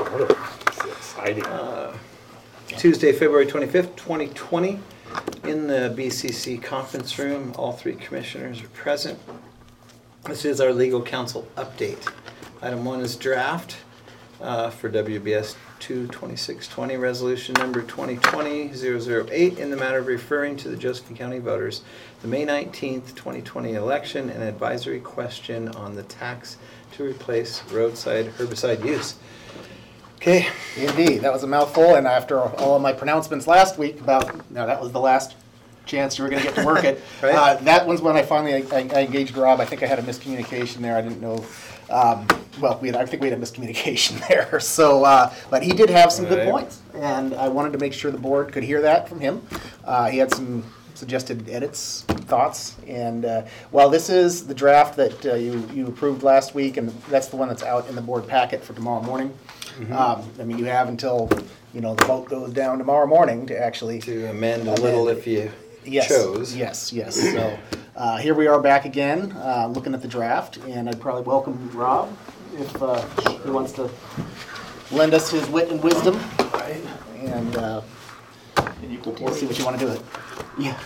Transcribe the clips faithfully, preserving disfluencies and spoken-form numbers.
It's exciting. Uh, Tuesday, February twenty-fifth, twenty twenty, in the B C C conference room. All three commissioners are present. This is our legal counsel update. Item one is draft uh, for W B S two twenty-six twenty, resolution number twenty twenty dash zero zero eight, in the matter of referring to the Josephine County voters the May nineteenth, twenty twenty election and advisory question on the tax to replace roadside herbicide use. Okay. Indeed, that was a mouthful, and after all of my pronouncements last week about, you know, that was the last chance you were going to get to work it. Right. uh, that was when I finally I, I engaged Rob. I think I had a miscommunication there. I didn't know. Um, well, we had, I think we had a miscommunication there. So, uh, but he did have some Right. good points, and I wanted to make sure the board could hear that from him. Uh, he had some suggested edits, thoughts, and uh, while this is the draft that uh, you you approved last week, and that's the one that's out in the board packet for tomorrow morning. Mm-hmm. Um, I mean, you have until, you know, the vote goes down tomorrow morning to actually To amend a little if you yes, chose. Yes, yes. So uh, here we are back again, uh, looking at the draft, and I'd probably welcome Rob if uh, he wants to lend us his wit and wisdom, and uh, And you we'll see what you want to do with it. Yeah.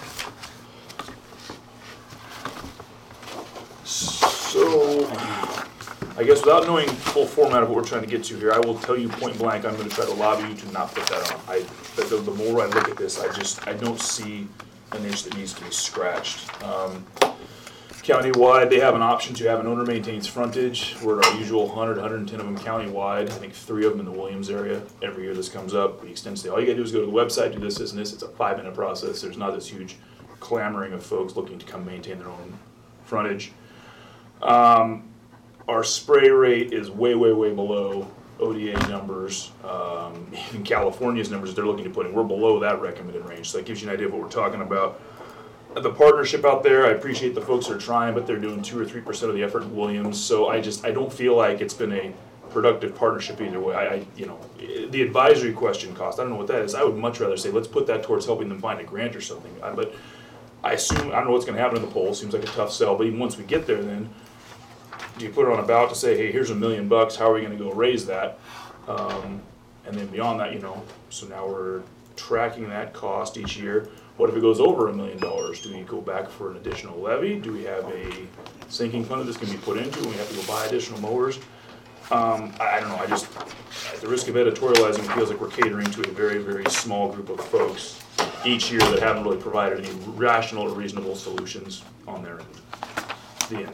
So, I guess without knowing the full format of what we're trying to get to here, I will tell you point blank, I'm gonna try to lobby you to not put that on. I, the, the the more I look at this, I just, I don't see an inch that needs to be scratched. Um, Countywide, they have an option to have an owner maintains frontage. We're at our usual one hundred, one hundred ten of them countywide. I think three of them in the Williams area. Every year this comes up, we extend to say, all you gotta do is go to the website, do this, this, and this. It's a five minute process. There's not this huge clamoring of folks looking to come maintain their own frontage. Um, Our spray rate is way, way, way below O D A numbers, um, even California's numbers that they're looking to put in. We're below that recommended range, so that gives you an idea of what we're talking about. The partnership out there, I appreciate the folks that are trying, but they're doing two or three percent of the effort in Williams. So I just, I don't feel like it's been a productive partnership either way. I, I, you know, the advisory question cost, I don't know what that is. I would much rather say, let's put that towards helping them find a grant or something. I, but I assume, I don't know what's gonna happen in the poll, seems like a tough sell, but even once we get there then, do you put it on a ballot to say, hey, here's a million bucks, how are we gonna go raise that? Um, and then beyond that, you know, so now we're tracking that cost each year. What if it goes over a million dollars? Do we go back for an additional levy? Do we have a sinking fund that's gonna be put into, and we have to go buy additional mowers? Um, I, I don't know, I just, at the risk of editorializing, it feels like we're catering to a very, very small group of folks each year that haven't really provided any rational or reasonable solutions on their end. The end.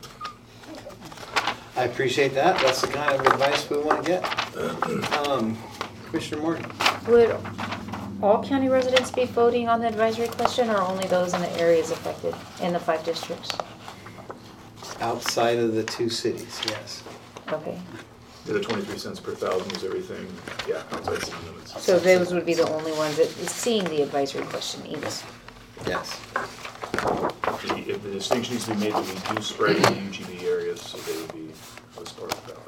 I appreciate that. That's the kind of advice we want to get. Um, Commissioner Morgan. Would all county residents be voting on the advisory question, or only those in the areas affected in the five districts? Outside of the two cities, yes. Okay, Yeah, the twenty-three cents per thousand is everything, yeah, outside city limits. so those would be the only ones that is seeing the advisory question even. Yes. The, if the distinction needs to be made that we do spray in the U G B areas, so they would be as part of the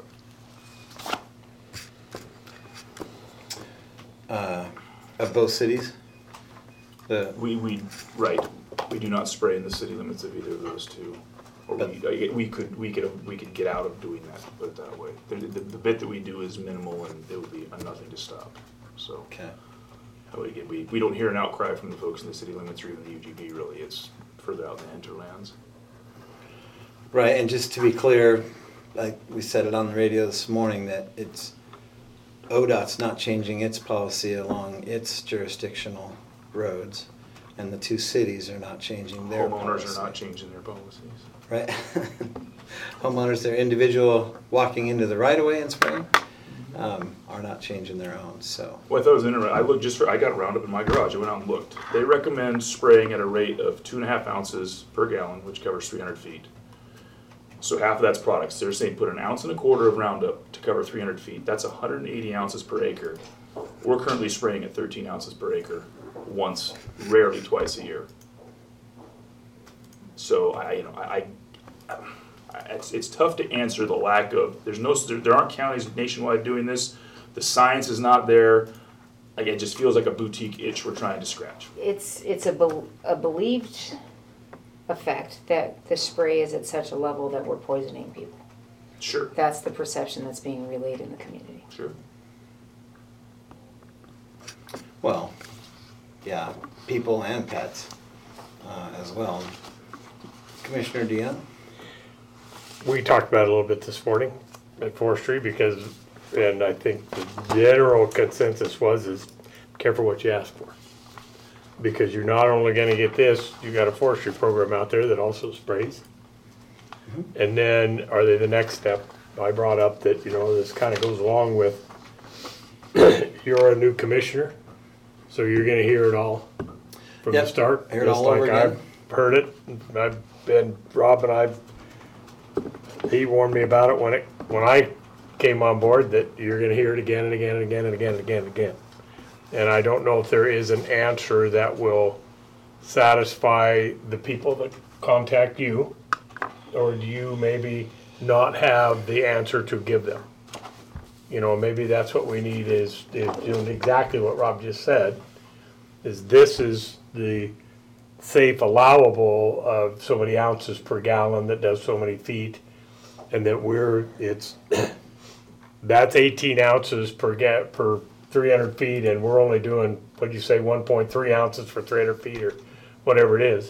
ballot. Uh, of both cities? The, We, we, right, we do not spray in the city limits of either of those two. Or we, we could, we could, we could get out of doing that, put it that way. The, the, the bit that we do is minimal and it would be a nothing to stop, so. okay. That way, again, we, we don't hear an outcry from the folks in the city limits or even the U G B really, it's further out in the hinterlands. Right, and just to be clear, like we said it on the radio this morning, that it's, O D O T's not changing its policy along its jurisdictional roads, and the two cities are not changing their Homeowners policy. are not changing their policies. Right? Homeowners, their individual walking into the right-of-way and spraying, um, are not changing their own, so. Well, I thought it was interesting. I looked just for, I got a Roundup in my garage. I went out and looked. They recommend spraying at a rate of two and a half ounces per gallon, which covers three hundred feet. So half of that's products. They're saying put an ounce and a quarter of Roundup to cover three hundred feet. That's one hundred eighty ounces per acre. We're currently spraying at thirteen ounces per acre, once, rarely twice a year. So I, you know, I, I it's, it's tough to answer the lack of, there's no, there, there aren't counties nationwide doing this. The science is not there. Like, it just feels like a boutique itch we're trying to scratch. It's, it's a, bel a believed effect that the spray is at such a level that we're poisoning people. Sure, That's the perception that's being relayed in the community. sure. Well, yeah, people and pets uh, as well. Commissioner Dion? We talked about it a little bit this morning at forestry because, and I think the general consensus was is careful what you ask for. Because you're not only gonna get this, you got a forestry program out there that also sprays. Mm-hmm. And then are they the next step? I brought up that, you know, this kind of goes along with you're a new commissioner, so you're gonna hear it all from Yep, the start. hear it just all over like again. I've heard it. I've been, Rob and I've, he warned me about it when it, when I came on board, that you're gonna hear it again and again and again and again and again and again. And I don't know if there is an answer that will satisfy the people that contact you, or do you maybe not have the answer to give them? You know, maybe that's what we need is, is doing exactly what Rob just said, is this is the safe allowable of so many ounces per gallon that does so many feet, and that we're, it's, that's eighteen ounces per ga, per three hundred feet, and we're only doing, what'd you say, one point three ounces for three hundred feet, or whatever it is.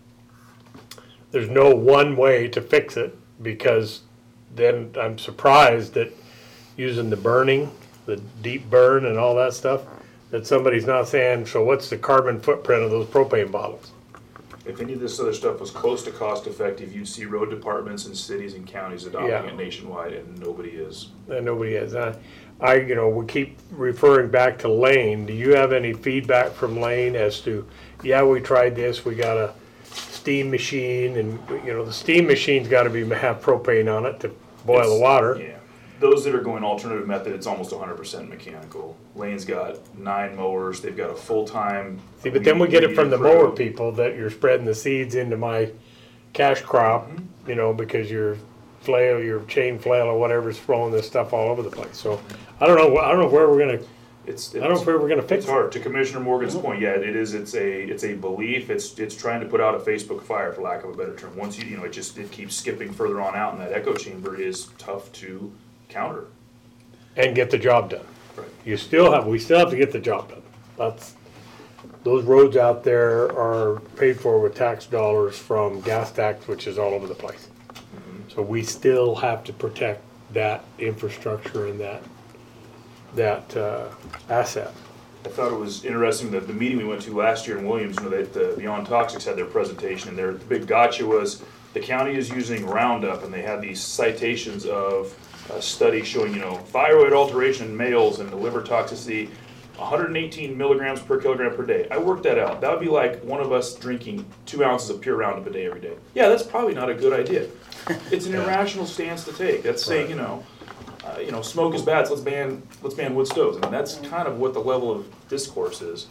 There's no one way to fix it, because then I'm surprised that using the burning, the deep burn and all that stuff, that somebody's not saying, so what's the carbon footprint of those propane bottles? If any of this other stuff was close to cost effective, you'd see road departments and cities and counties adopting Yeah. it nationwide, and nobody is. And nobody is. I, I, you know, we keep referring back to Lane. Do you have any feedback from Lane as to, yeah, we tried this, we got a steam machine, and, you know, the steam machine's gotta be, have propane on it to boil It's- the water. Yeah, those that are going alternative method, it's almost one hundred percent mechanical. Lane's got nine mowers, they've got a full-time. See, but then we get it from the mower crew. people that you're spreading the seeds into my cash crop, you know, because your flail, your chain flail or whatever's throwing this stuff all over the place. So I don't know, I don't know where we're gonna, It's, I don't know it's, where we're gonna fix it's it. hard. To Commissioner Morgan's point, yeah, it is, it's a, it's a belief, it's, it's trying to put out a Facebook fire, for lack of a better term. Once you, you know, it just, it keeps skipping further on out, and that echo chamber is tough to counter. And get the job done. Right. You still have, we still have to get the job done. That's, those roads out there are paid for with tax dollars from gas tax, which is all over the place. So we still have to protect that infrastructure and that, that, uh, asset. I thought it was interesting that the meeting we went to last year in Williams, you know, that the, the On Toxics had their presentation, and their big gotcha was the county is using Roundup, and they had these citations of a study showing, you know, thyroid alteration in males and the liver toxicity, one hundred eighteen milligrams per kilogram per day. I worked that out. That would be like one of us drinking two ounces of pure Roundup a day every day. Yeah, that's probably not a good idea. It's an irrational stance to take. That's saying, you know, uh, you know, smoke is bad, so let's ban, let's ban wood stoves. I mean, that's kind of what the level of discourse is.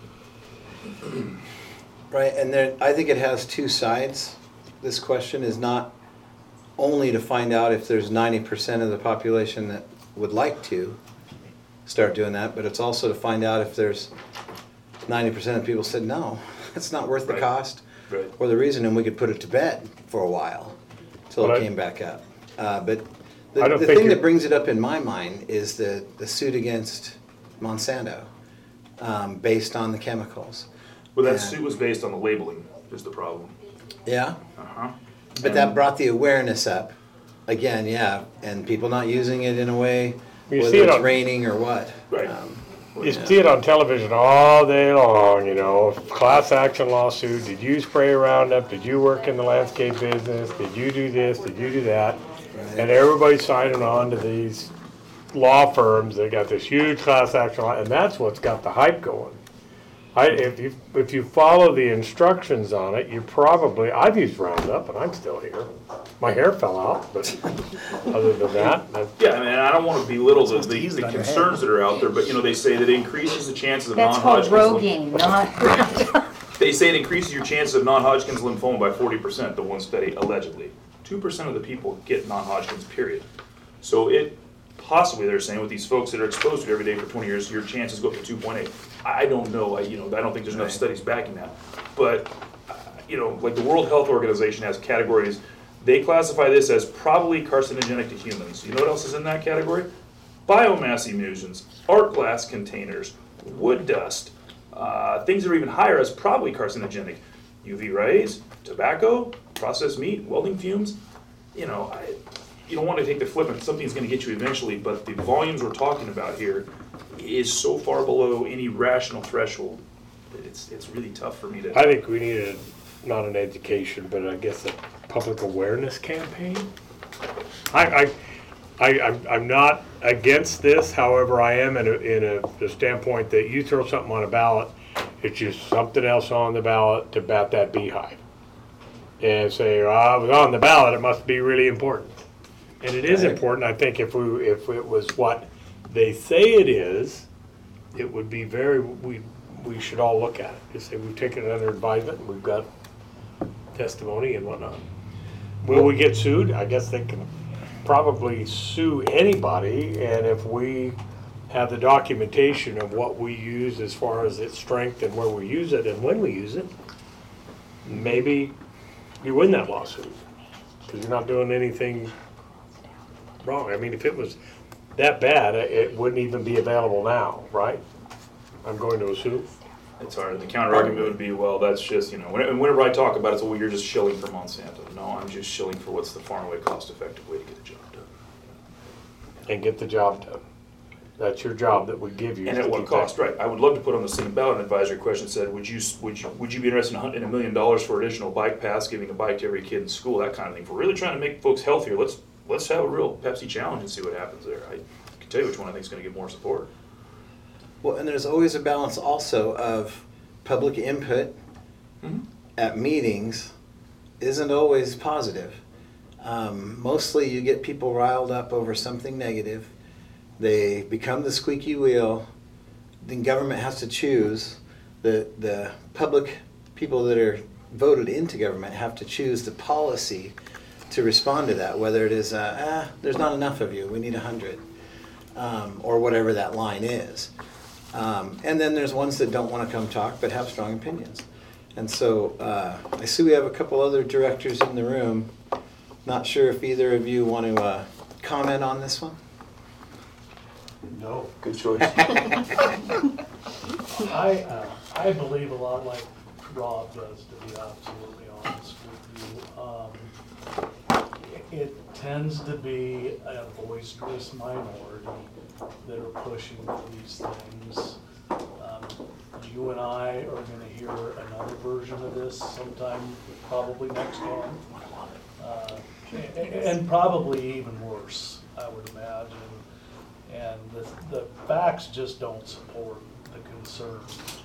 Right, and there, I think it has two sides. This question is not only to find out if there's ninety percent of the population that would like to start doing that, but it's also to find out if there's ninety percent of people said, no, it's not worth the Right. cost Right. or the reason, and we could put it to bed for a while till But it I- came back up. Uh, but I the, don't the think thing it- that brings it up in my mind is the, the suit against Monsanto, um, based on the chemicals. Well, that Yeah. suit was based on the labeling, is the problem. Yeah? Uh-huh. But that brought the awareness up. Again, yeah, and people not using it in a way, You see whether it it's on- raining or what. Right. Um, You see it on television all day long, you know, class action lawsuit, did you spray Roundup, did you work in the landscape business, did you do this, did you do that? And everybody's signing on to these law firms, they got this huge class action law, and that's what's got the hype going. I, if you, if you follow the instructions on it, you probably, I've used Roundup and I'm still here. My hair fell out, but other than that, I- Yeah, I mean, I don't want to belittle the, to the, use it the on your concerns that are out there, but, you know, they say that it increases the chances of That's called non-Hodgkin's. lym- Rogaine, not They say it increases your chances of non-Hodgkin's lymphoma by forty percent, the one study allegedly. Two percent of the people get non-Hodgkin's, period. So it, possibly they're saying with these folks that are exposed to it every day for twenty years, your chances go up to two point eight. I, I don't know, I, you know, I don't think there's enough Right. studies backing that. But, uh, you know, like the World Health Organization has categories, they classify this as probably carcinogenic to humans. You know what else is in that category? Biomass emulsions, art glass containers, wood dust, uh, things that are even higher as probably carcinogenic, U V rays, tobacco, processed meat, welding fumes. You know, I, you don't want to take the flip and something's going to get you eventually, but the volumes we're talking about here is so far below any rational threshold that it's it's really tough for me to. I think we need a, not an education, but I guess a public awareness campaign. I, I, I, I'm, I'm not against this, however, I am in a, in a, the standpoint that you throw something on a ballot, it's just something else on the ballot to bat that beehive. And say, oh, I was on the ballot, it must be really important. And it is important, I think if we, if it was what they say it is, it would be very, we, we should all look at it. Just say we've taken it under advisement, and we've got testimony and whatnot. Will we get sued? I guess they can probably sue anybody, and if we have the documentation of what we use as far as its strength and where we use it and when we use it, maybe you win that lawsuit, because you're not doing anything wrong. I mean, if it was that bad, it wouldn't even be available now, right? I'm going to assume. It's hard. The counter argument would be, well, that's just, you know, whenever I talk about it, it's, well, you're just shilling for Monsanto. No, I'm just shilling for what's the far and away cost-effective way to get the job done. And get the job done. That's your job that we give you. And at what cost, right? I would love to put on the same ballot an advisory question that said, would you, would you, would you be interested in a hun- in a million dollars for additional bike paths, giving a bike to every kid in school, that kind of thing? If we're really trying to make folks healthier, let's, let's have a real Pepsi challenge and see what happens there. I can tell you which one I think is going to get more support. Well, and there's always a balance also of public input Mm-hmm. at meetings isn't always positive. Um, mostly you get people riled up over something negative. They become the squeaky wheel. Then government has to choose. The, the public people that are voted into government have to choose the policy to respond to that, whether it is, uh, ah, there's not enough of you, we need a hundred, um, or whatever that line is. Um, and then there's ones that don't want to come talk but have strong opinions. And so uh, I see we have a couple other directors in the room. Not sure if either of you want to uh, comment on this one? No. Good choice. I, uh, I believe a lot like Rob does, to be absolutely honest with you. Um, it tends to be a boisterous minority that are pushing for these things. Um, you and I are gonna hear another version of this sometime, probably next month. Uh, and, and probably even worse, I would imagine. And the, the facts just don't support the concern.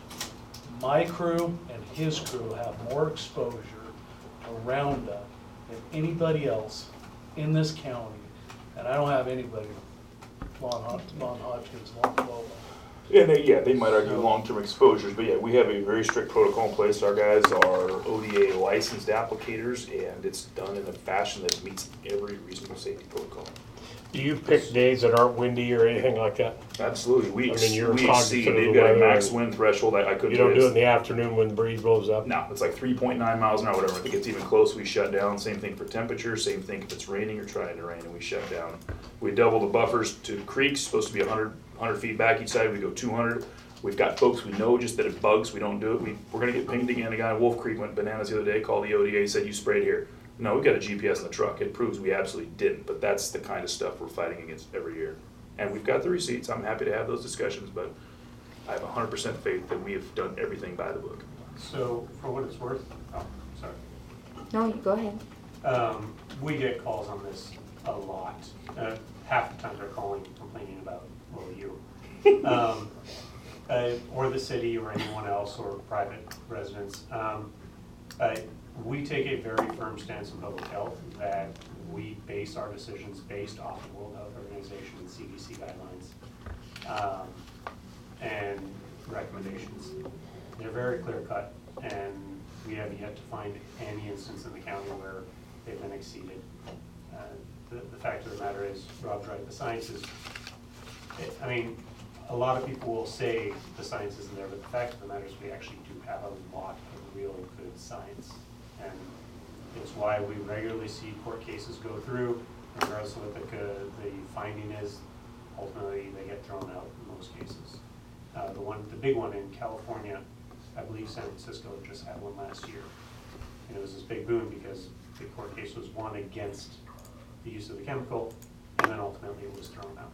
My crew and his crew have more exposure to Roundup than anybody else in this county, and I don't have anybody, Lon Hod- Lon Hodgkins, Lon Clover. Yeah, they, yeah, they might argue long-term exposures, but yeah, we have a very strict protocol in place. Our guys are O D A licensed applicators, and it's done in a fashion that meets every reasonable safety protocol. Do you pick days that aren't windy or anything like that? Absolutely, we, I ex- mean, you're we cognizant exceed, of they've the got a weather max and wind threshold, I, I couldn't You don't do it in this. the afternoon when the breeze blows up? No, it's like three point nine miles an hour, whatever. If it gets even close, we shut down. Same thing for temperature, same thing if it's raining or trying to rain, and we shut down. We double the buffers to creeks, supposed to be one hundred, one hundred feet back each side, we go two hundred. We've got folks we know just that it bugs, we don't do it. We, we're gonna get pinged again. A guy in Wolf Creek went bananas the other day, called the O D A, said you sprayed here. No, we've got a G P S in the truck. It proves we absolutely didn't, but that's the kind of stuff we're fighting against every year. And we've got the receipts. I'm happy to have those discussions, but I have one hundred percent faith that we have done everything by the book. So, for what it's worth, oh, sorry. No, you go ahead. Um, we get calls on this a lot. Uh, half the time they're calling, complaining about, well, you. Um, uh, or the city or anyone else or private residents. Um, uh, we take a very firm stance in public health that we base our decisions based off the World Health Organization and C D C guidelines um, and recommendations. They're very clear cut, and we have yet to find any instance in the county where they've been exceeded. Uh, the, the fact of the matter is, Rob's right, the science is, I mean, a lot of people will say the science isn't there, but the fact of the matter is we actually do have a lot of real good science. And it's why we regularly see court cases go through, regardless of what the, uh, the finding is. Ultimately, they get thrown out in most cases. Uh, the one one, the big one in California, I believe San Francisco just had one last year. And it was this big boom because the court case was won against the use of the chemical, and then ultimately it was thrown out.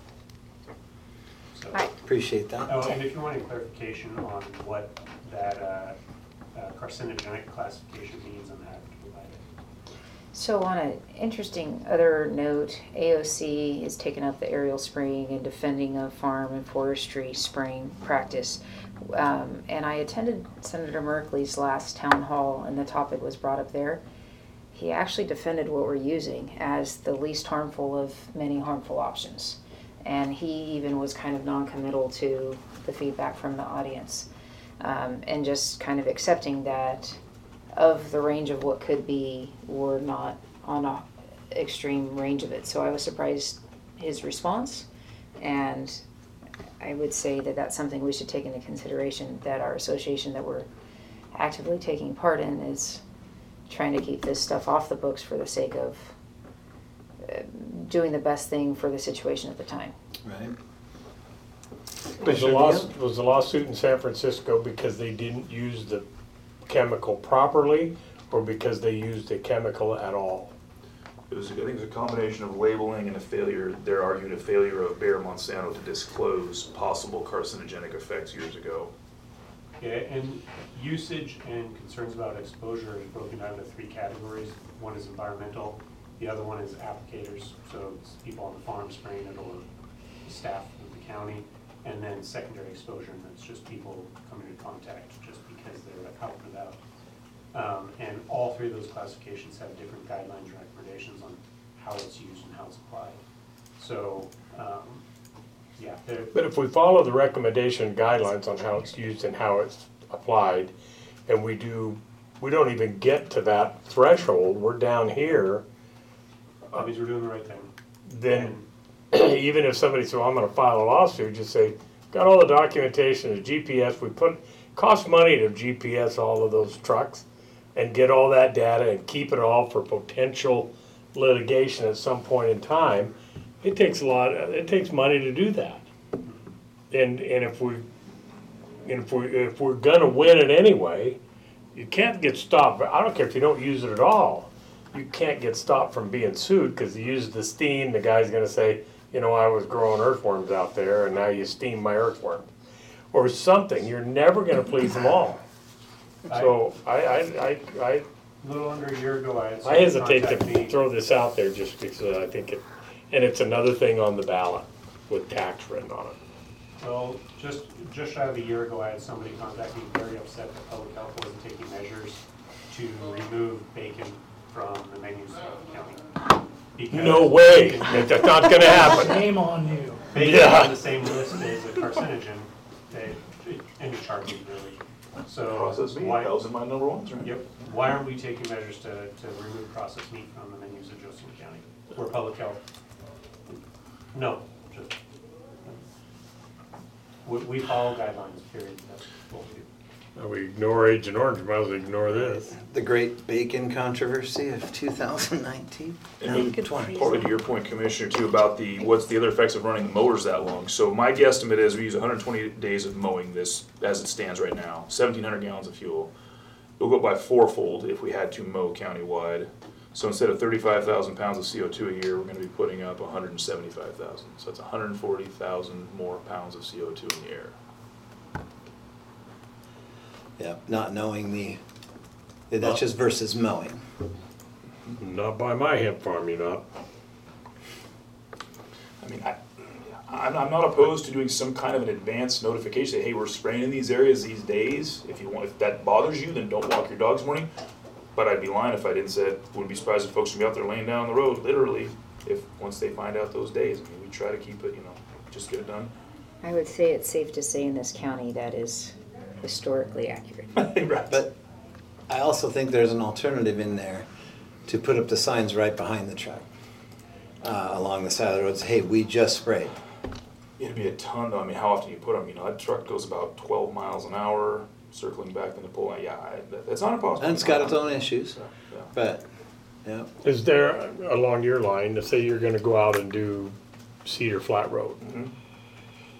So, I- Appreciate that. oh, and if you want any clarification on what that uh, uh, carcinogenic classification means, I'm happy to provide it. So on an interesting other note, A O C is taking up the aerial spraying and defending of farm and forestry spraying practice. Um, and I attended Senator Merkley's last town hall and the topic was brought up there. He actually defended what we're using as the least harmful of many harmful options. And he even was kind of non-committal to the feedback from the audience. Um, and just kind of accepting that of the range of what could be, we're not on a extreme range of it. So I was surprised his response, and I would say that that's something we should take into consideration, that our association that we're actively taking part in is trying to keep this stuff off the books for the sake of uh, doing the best thing for the situation at the time. Right. Was the loss, was the lawsuit in San Francisco because they didn't use the chemical properly, or because they used the chemical at all? It was, I think it was a combination of labeling and a failure, they're arguing a failure of Bayer Monsanto to disclose possible carcinogenic effects years ago. Yeah, and usage and concerns about exposure is broken down into three categories. One is environmental, the other one is applicators, so it's people on the farm spraying it or staff of the county, and then secondary exposure, and that's just people coming in contact just because they're out and about. Um, and all three of those classifications have different guidelines and recommendations on how it's used and how it's applied. So, um, yeah, they're, But if we follow the recommendation guidelines on how it's used and how it's applied, and we do, we don't even get to that threshold, we're down here, that means we're doing the right thing. then even if somebody says, well, I'm gonna file a lawsuit, just say, got all the documentation, the G P S, we put, costs money to G P S all of those trucks and get all that data and keep it all for potential litigation at some point in time. It takes a lot, it takes money to do that. And, and if we, and if we, if we're gonna win it anyway, you can't get stopped. I don't care if you don't use it at all. You can't get stopped from being sued because you use the steam, the guy's gonna say, you know, I was growing earthworms out there and now you steam my earthworms. Or something, you're never gonna please them all. So I, I, I, I, A little under a year ago, I had I someone hesitate contact me. to throw this out there just because I think it, and it's another thing on the ballot with tax written on it. Well, just, just shy of a year ago, I had somebody contact me very upset that public health wasn't taking measures to remove bacon from the menus of the county. Because No way, bacon- that's not gonna happen. Shame on you. Bacon Yeah. on the same list as a carcinogen, they, any charging really. So Processed meat, why, that was in my number ones, right? yep, why aren't we taking measures to, to remove processed meat from the menus of Joseph County? We're public health. No, just, we, we follow guidelines, period, that's what we do. Now we ignore Agent Orange, might as well ignore this. The great bacon controversy of two thousand nineteen. And maybe Good one. partly to your point, Commissioner, too, about the, what's the other effects of running mowers that long? So my guesstimate is we use one hundred twenty days of mowing this, as it stands right now, seventeen hundred gallons of fuel. It'll go up by fourfold if we had to mow countywide. So instead of thirty-five thousand pounds of C O two a year, we're gonna be putting up one hundred seventy-five thousand. So that's one hundred forty thousand more pounds of C O two in the air. Yeah, not knowing the, that's just versus mowing. Not by my hemp farm, you're not. I mean, I, I'm, I'm not opposed to doing some kind of an advanced notification, say, hey, we're spraying in these areas these days. If you want, if that bothers you, then don't walk your dogs morning. But I'd be lying if I didn't say, wouldn't be surprised if folks would be out there laying down the road, literally, if, once they find out those days. I mean, we try to keep it, you know, just get it done. I would say it's safe to say in this county that is historically accurate. Right. But I also think there's an alternative in there to put up the signs right behind the truck, uh, along the side of the roads, hey, we just sprayed. It'd be a ton, though. I mean, how often you put them, you know, that truck goes about twelve miles an hour, circling back in the pole. Yeah, I, that- that's not impossible. And it's got its own issues, Yeah, yeah. but, yeah. Is there, along your line, to say you're gonna go out and do Cedar Flat Road? Mhm.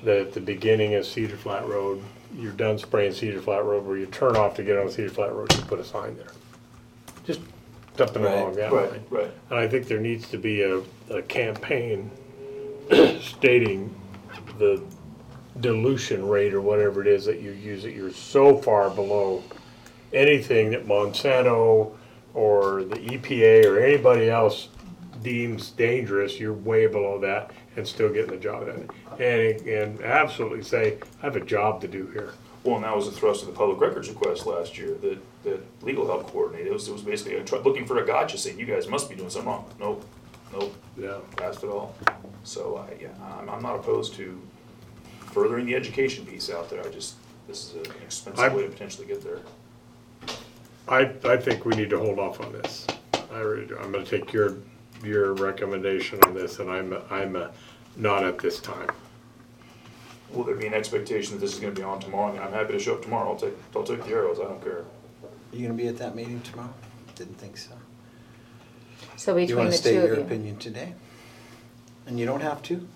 that at the beginning of Cedar Flat Road, you're done spraying Cedar Flat Road, where you turn off to get on Cedar Flat Road, you put a sign there. Just something Right, along that Right, line. right. And I think there needs to be a, a campaign stating the dilution rate or whatever it is that you use, that you're so far below anything that Monsanto or the E P A or anybody else deems dangerous, you're way below that and still getting the job done. And, and absolutely say, I have a job to do here. Well, and that was the thrust of the public records request last year, that, that legal help coordinated, it was, it was basically a tr- looking for a gotcha, saying, you guys must be doing something wrong. Nope, nope, Yeah. passed it all. So, I, yeah, I'm, I'm not opposed to furthering the education piece out there, I just, this is an expensive I'm- way to potentially get there. I, I think we need to hold off on this. I really do. I'm gonna take your, your recommendation on this, and I'm, I'm uh, not at this time. Will there be an expectation that this is gonna be on tomorrow? I mean, I'm happy to show up tomorrow, I'll take, I'll take the arrows, I don't care. Are you gonna be at that meeting tomorrow? Didn't think so. So You between wanna the state two your of you. opinion today? And you don't have to?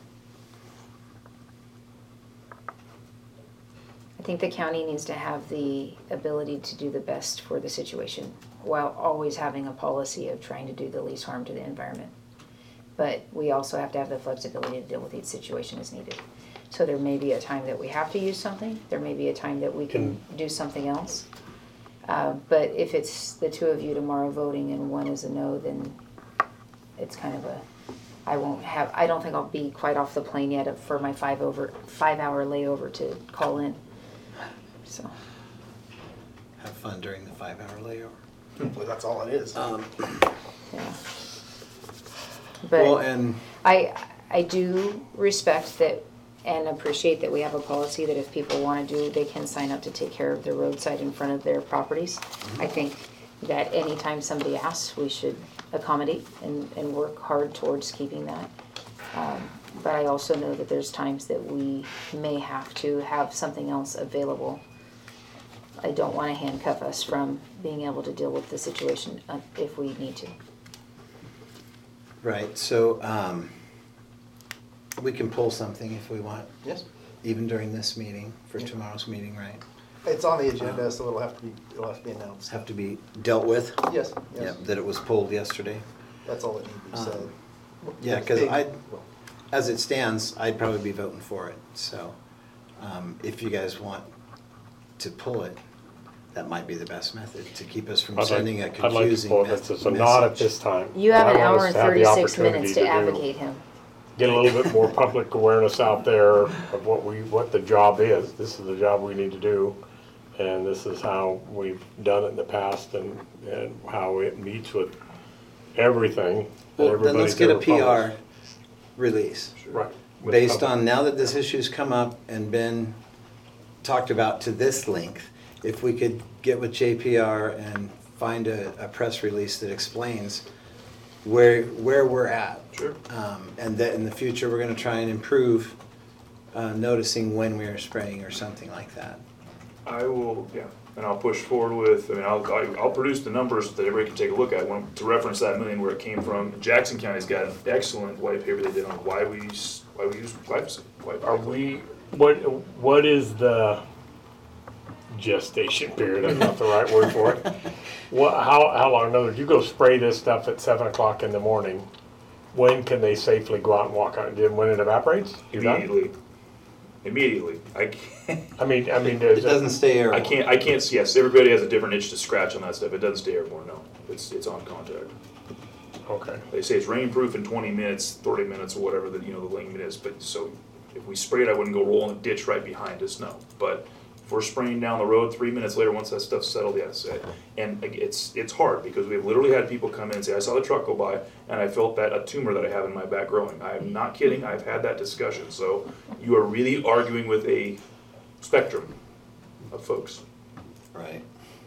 I think the county needs to have the ability to do the best for the situation while always having a policy of trying to do the least harm to the environment. But we also have to have the flexibility to deal with each situation as needed. So there may be a time that we have to use something, there may be a time that we can do something else. Uh, but if it's the two of you tomorrow voting and one is a no, then it's kind of a, I won't have, I don't think I'll be quite off the plane yet for my five over, five hour layover to call in. So, Have fun during the five-hour layover. Hopefully that's all it is. Um, yeah. Well, But and I, I do respect that and appreciate that we have a policy that if people want to do, they can sign up to take care of the roadside in front of their properties. I think that anytime somebody asks, we should accommodate and, and work hard towards keeping that. Um, But I also know that there's times that we may have to have something else available. I don't want to handcuff us from being able to deal with the situation uh, if we need to. right, so um, we can pull something if we want, Yes. even during this meeting, for tomorrow's meeting, right? It's on the agenda, so it'll have to be, it'll have to be announced. Have to be dealt with? Yes, Yeah, yes. that it was pulled yesterday. That's all that needs to be said. Um, Yeah, because I, as it stands, I'd probably be voting for it, so um, if you guys want to pull it, that might be the best method to keep us from I'd like- sending a I'd like to confusing pull it. meth- It's a not at message. this time. You have I an want hour us and to have the thirty-six opportunity minutes to do- advocate him. Get a little bit more public awareness out there of what we, what the job is. This is the job we need to do, and this is how we've done it in the past, and, and how it meets with everything that Well, then let's everybody's get a ever P R published. release. Right. With Based public- on, now that this issue's come up and been talked about to this length, if we could get with J P R and find a, a press release that explains where, where we're at. Sure. Um, and that in the future, we're gonna try and improve, uh, noticing when we are spraying or something like that. I will, yeah, and I'll push forward with, I mean, I'll, I'll I'll produce the numbers that everybody can take a look at, want to reference that million where it came from. Jackson County's got an excellent white paper they did on why we, use- why we use glyphosate. Why- Are we, what, what is the gestation period? That's not the right word for it. What, how, how long, in other words, you go spray this stuff at seven o'clock in the morning, when can they safely go out and walk out? Then when it evaporates? You're done? Immediately. Immediately. I can't, I mean, I mean, It there's. doesn't stay airborne. I can't, I can't, see- yes, everybody has a different itch to scratch on that stuff. It doesn't stay airborne, no. It's, it's on contact. Okay. They say it's rainproof in twenty minutes, thirty minutes, or whatever the, you know, the limit is, but so if we sprayed, I wouldn't go roll in a ditch right behind us, no. But if we're spraying down the road, three minutes later, once that stuff's settled, yes. And it's, it's hard, because we've literally had people come in and say, I saw the truck go by, and I felt that, a tumor that I have in my back growing. I'm not kidding, I've had that discussion, so you are really arguing with a spectrum of folks. Right.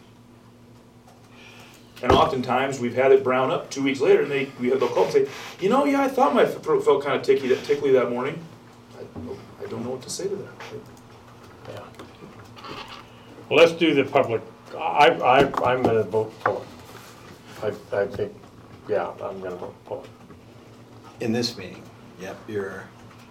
And oftentimes, we've had it brown up two weeks later, and they, we have, they'll call and say, you know, yeah, I thought my throat felt kind of ticky, tickly that morning. I don't know, I don't know what to say to that. Yeah. Well, let's do the public, I, I, I'm gonna vote for it. I, I think, yeah, I'm gonna vote for it. In this meeting, yep, you're,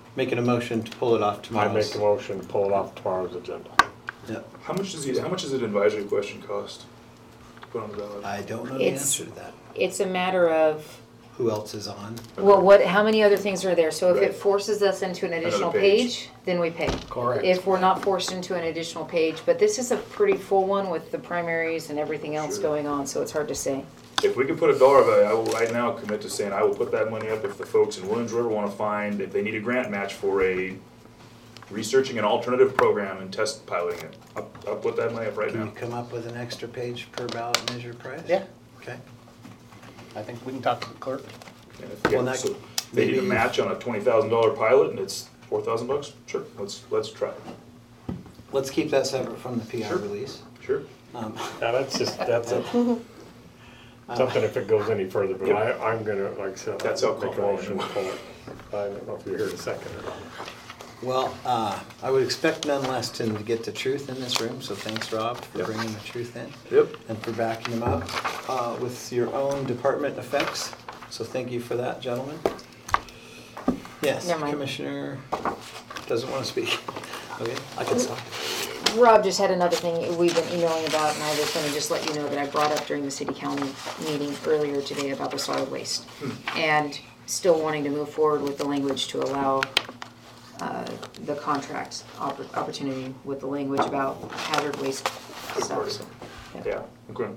Making a motion to pull it off I tomorrow's. make a motion to pull it off tomorrow's agenda. Yep. How much does the, how much does an advisory question cost to put on the ballot? I don't know the It's- answer to that. It's a matter of, Who else is on? well, what, how many other things are there? So if Right. it forces us into an additional page. page, then we pay. Correct. If we're not forced into an additional page, but this is a pretty full one with the primaries and everything else Sure. going on, so it's hard to say. If we could put a dollar value, I will right now commit to saying I will put that money up if the folks in Williams River wanna find, if they need a grant match for a researching an alternative program and test piloting it. I'll, I'll put that money up right Can you now. come up with an extra page per ballot measure price? Yeah, Okay. I think we can talk to the clerk. And if- Well, yeah, that- so if they need a maybe- match on a twenty thousand dollar pilot and it's four thousand bucks, sure, let's, let's try it. Let's keep that separate from the P R Sure. release. Sure. Um, Now, that's just, that's a, something if it goes any further, but I, I'm gonna, like I said, That's how make a motion to pull it. I don't know if you're here to second or not. Well, uh, I would expect none less to to get the truth in this room, so thanks, Rob, for Yep. bringing the truth in. Yep. And for backing them up uh, with your own department effects. So thank you for that, gentlemen. Yes, Never mind. Commissioner doesn't want to speak. Okay, I can stop. Rob just had another thing we've been emailing about, and I was gonna just let you know that I brought up during the city county meeting earlier today about the solid waste. And still wanting to move forward with the language to allow uh, the contract oppor- opportunity with the language about hazard waste Good stuff. part. Yeah, okay.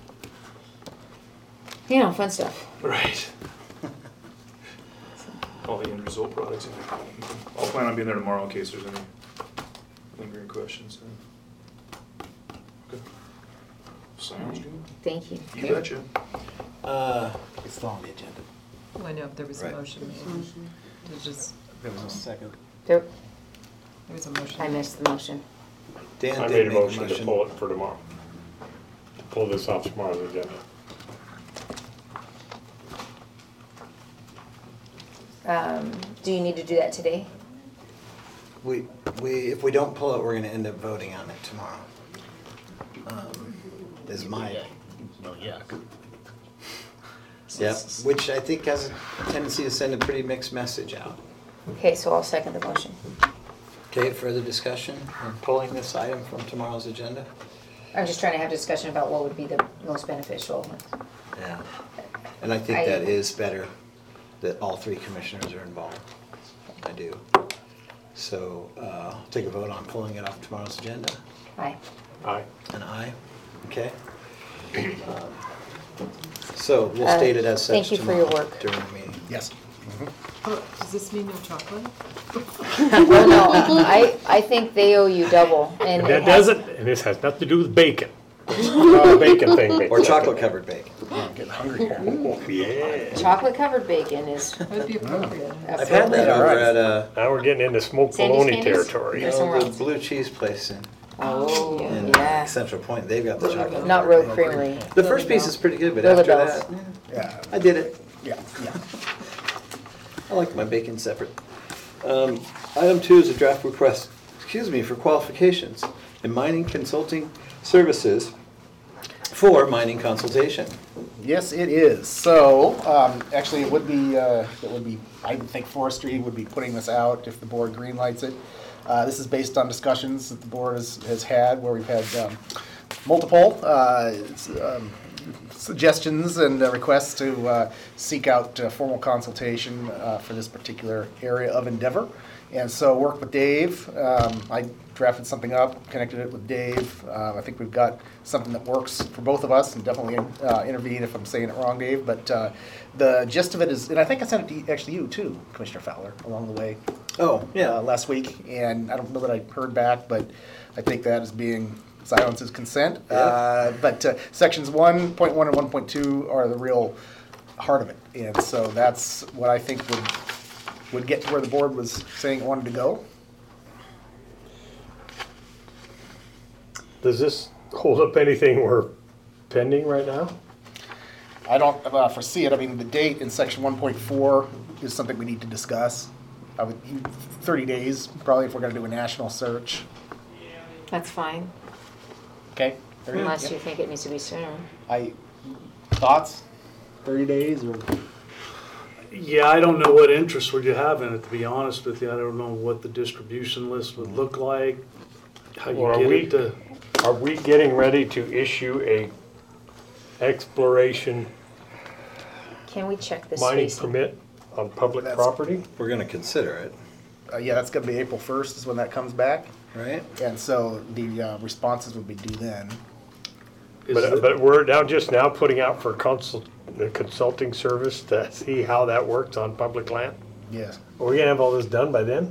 You know, fun stuff. Right. All the end result products. in there. I'll plan on being there tomorrow in case there's any lingering questions. Okay. Sounds good. Thank you. You betcha. Uh, It's still on the agenda. Well, I know if there was a Right. motion made. There's just, There was a second. There, there was a motion. I missed the motion. Dan I did made a make motion to pull it for tomorrow. To pull this off tomorrow's agenda. Um, do you need to do that today? We, we, if we don't pull it, we're gonna end up voting on it tomorrow. Um, Is my, Well, yeah. yep, which I think has a tendency to send a pretty mixed message out. Okay, so I'll second the motion. Okay, further discussion on pulling this item from tomorrow's agenda? I'm just trying to have a discussion about what would be the most beneficial. Yeah. And I think I- that is better, that all three commissioners are involved. I do. So, uh, I'll take a vote on pulling it off tomorrow's agenda. Aye. Aye. An aye, okay? Um, So we'll Uh, state it as thank such you for your tomorrow work. during the meeting. Yes. Oh, does this mean no chocolate? Well, no, I, I think they owe you double, and And it that has, doesn't, and this has nothing to do with bacon. It's not a bacon thing. bacon. Or chocolate covered bacon. I'm getting hungry here. Yeah. chocolate covered bacon is That would be appropriate. I've had that over Alright. at, uh, Now we're getting into smoked Sandy's bologna Candies? territory. you Or somewhere know, the else. blue cheese place in, Oh, in yeah. Central Point, they've got the chocolate. Not covered road bacon. creamery. The first piece is pretty good, but Build a after bells. that, yeah, Yeah, I did it. yeah, yeah. I like my bacon separate. Um, Item two is a draft request, excuse me, for qualifications in mining consulting services for mining consultation. Yes, it is. So, um, actually, it would be, uh, it would be, I would think forestry would be putting this out if the board greenlights it. Uh, this is based on discussions that the board has, has had, where we've had, um, multiple, uh, s- um, suggestions and uh, requests to, uh, seek out uh, formal consultation, uh, for this particular area of endeavor. And so worked with Dave, um, I drafted something up, connected it with Dave. Uh, I think we've got something that works for both of us, and definitely uh, intervene if I'm saying it wrong, Dave. But uh, the gist of it is, and I think I sent it to actually you too, Commissioner Fowler, along the way Oh, uh, yeah. last week. And I don't know that I heard back, but I take that as being silence is consent. Yeah. Uh, but uh, sections one point one and one point two are the real heart of it. And so that's what I think would would get to where the board was saying it wanted to go. Does this hold up anything we're pending right now? I don't uh, foresee it. I mean, the date in section one point four is something we need to discuss. I would, thirty days, probably, if we're gonna do a national search. That's fine, Okay? thirty, unless yeah. you think it needs to be sooner. I, thoughts? thirty days or? Yeah, I don't know what interest would you have in it, to be honest with you. I don't know what the distribution list would look like, how you Well, are get we- it to. Are we getting ready to issue a exploration Can we check the mining spacing? permit on public That's- property? We're gonna consider it, Uh, yeah, that's gonna be April first is when that comes back. right? And so the uh, responses would be due then. is But, it- but we're now just now putting out for consult, the consulting service to see how that works on public land? Yes. Are we gonna have all this done by then?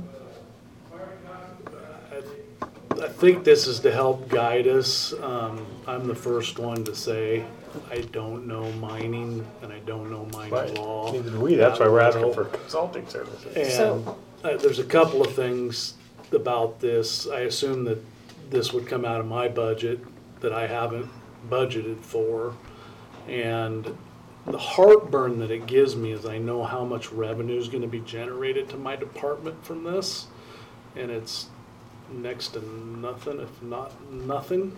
I think this is to help guide us. Um, I'm the first one to say, I don't know mining and I don't know mining law. Neither do we, that's why we're asking That for well. consulting services. And So- uh, there's a couple of things about this. I assume that this would come out of my budget that I haven't budgeted for. And the heartburn that it gives me is I know how much revenue is gonna be generated to my department from this. And it's next to nothing, if not nothing.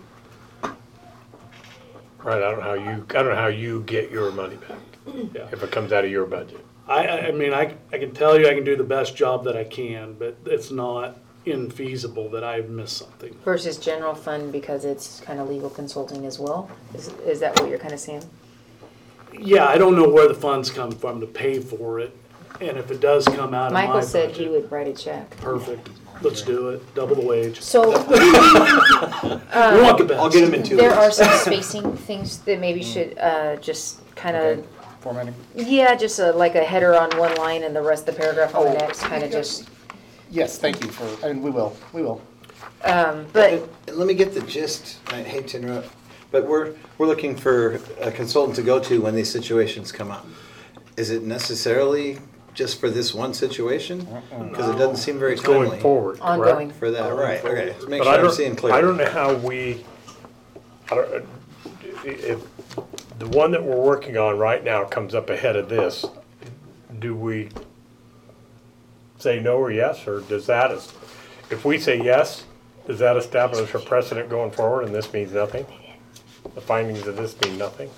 Right, I don't know how you, I don't know how you get your money back, Yeah. if it comes out of your budget. I, I I mean, I, I can tell you I can do the best job that I can, but it's not infeasible that I've missed something. Versus general fund because it's kind of legal consulting as well? Is, is that what you're kind of saying? Yeah, I don't know where the funds come from to pay for it, and if it does come out of my Michael said he budget, would write a check. perfect, let's do it, double the wage. So We want the best. I'll get them in two there are weeks. some spacing things that maybe should uh, just kind of, Okay. Formatting. yeah, just a, like a header on one line and the rest of the paragraph on the Oh. next, kind of just, Yes, thank you for, and we will, we will. um, but And let me get the gist, I hate to interrupt, but we're, we're looking for a consultant to go to when these situations come up. Is it necessarily just for this one situation? Because it doesn't seem very It's going timely forward, correct? ongoing. for that, right, okay, let's make But I sure I'm don't- seeing I clearly. don't know how we, I don't, uh, if, the one that we're working on right now comes up ahead of this, do we say no or yes, or does that, is- if we say yes, does that establish a precedent going forward and this means nothing? The findings of this mean nothing?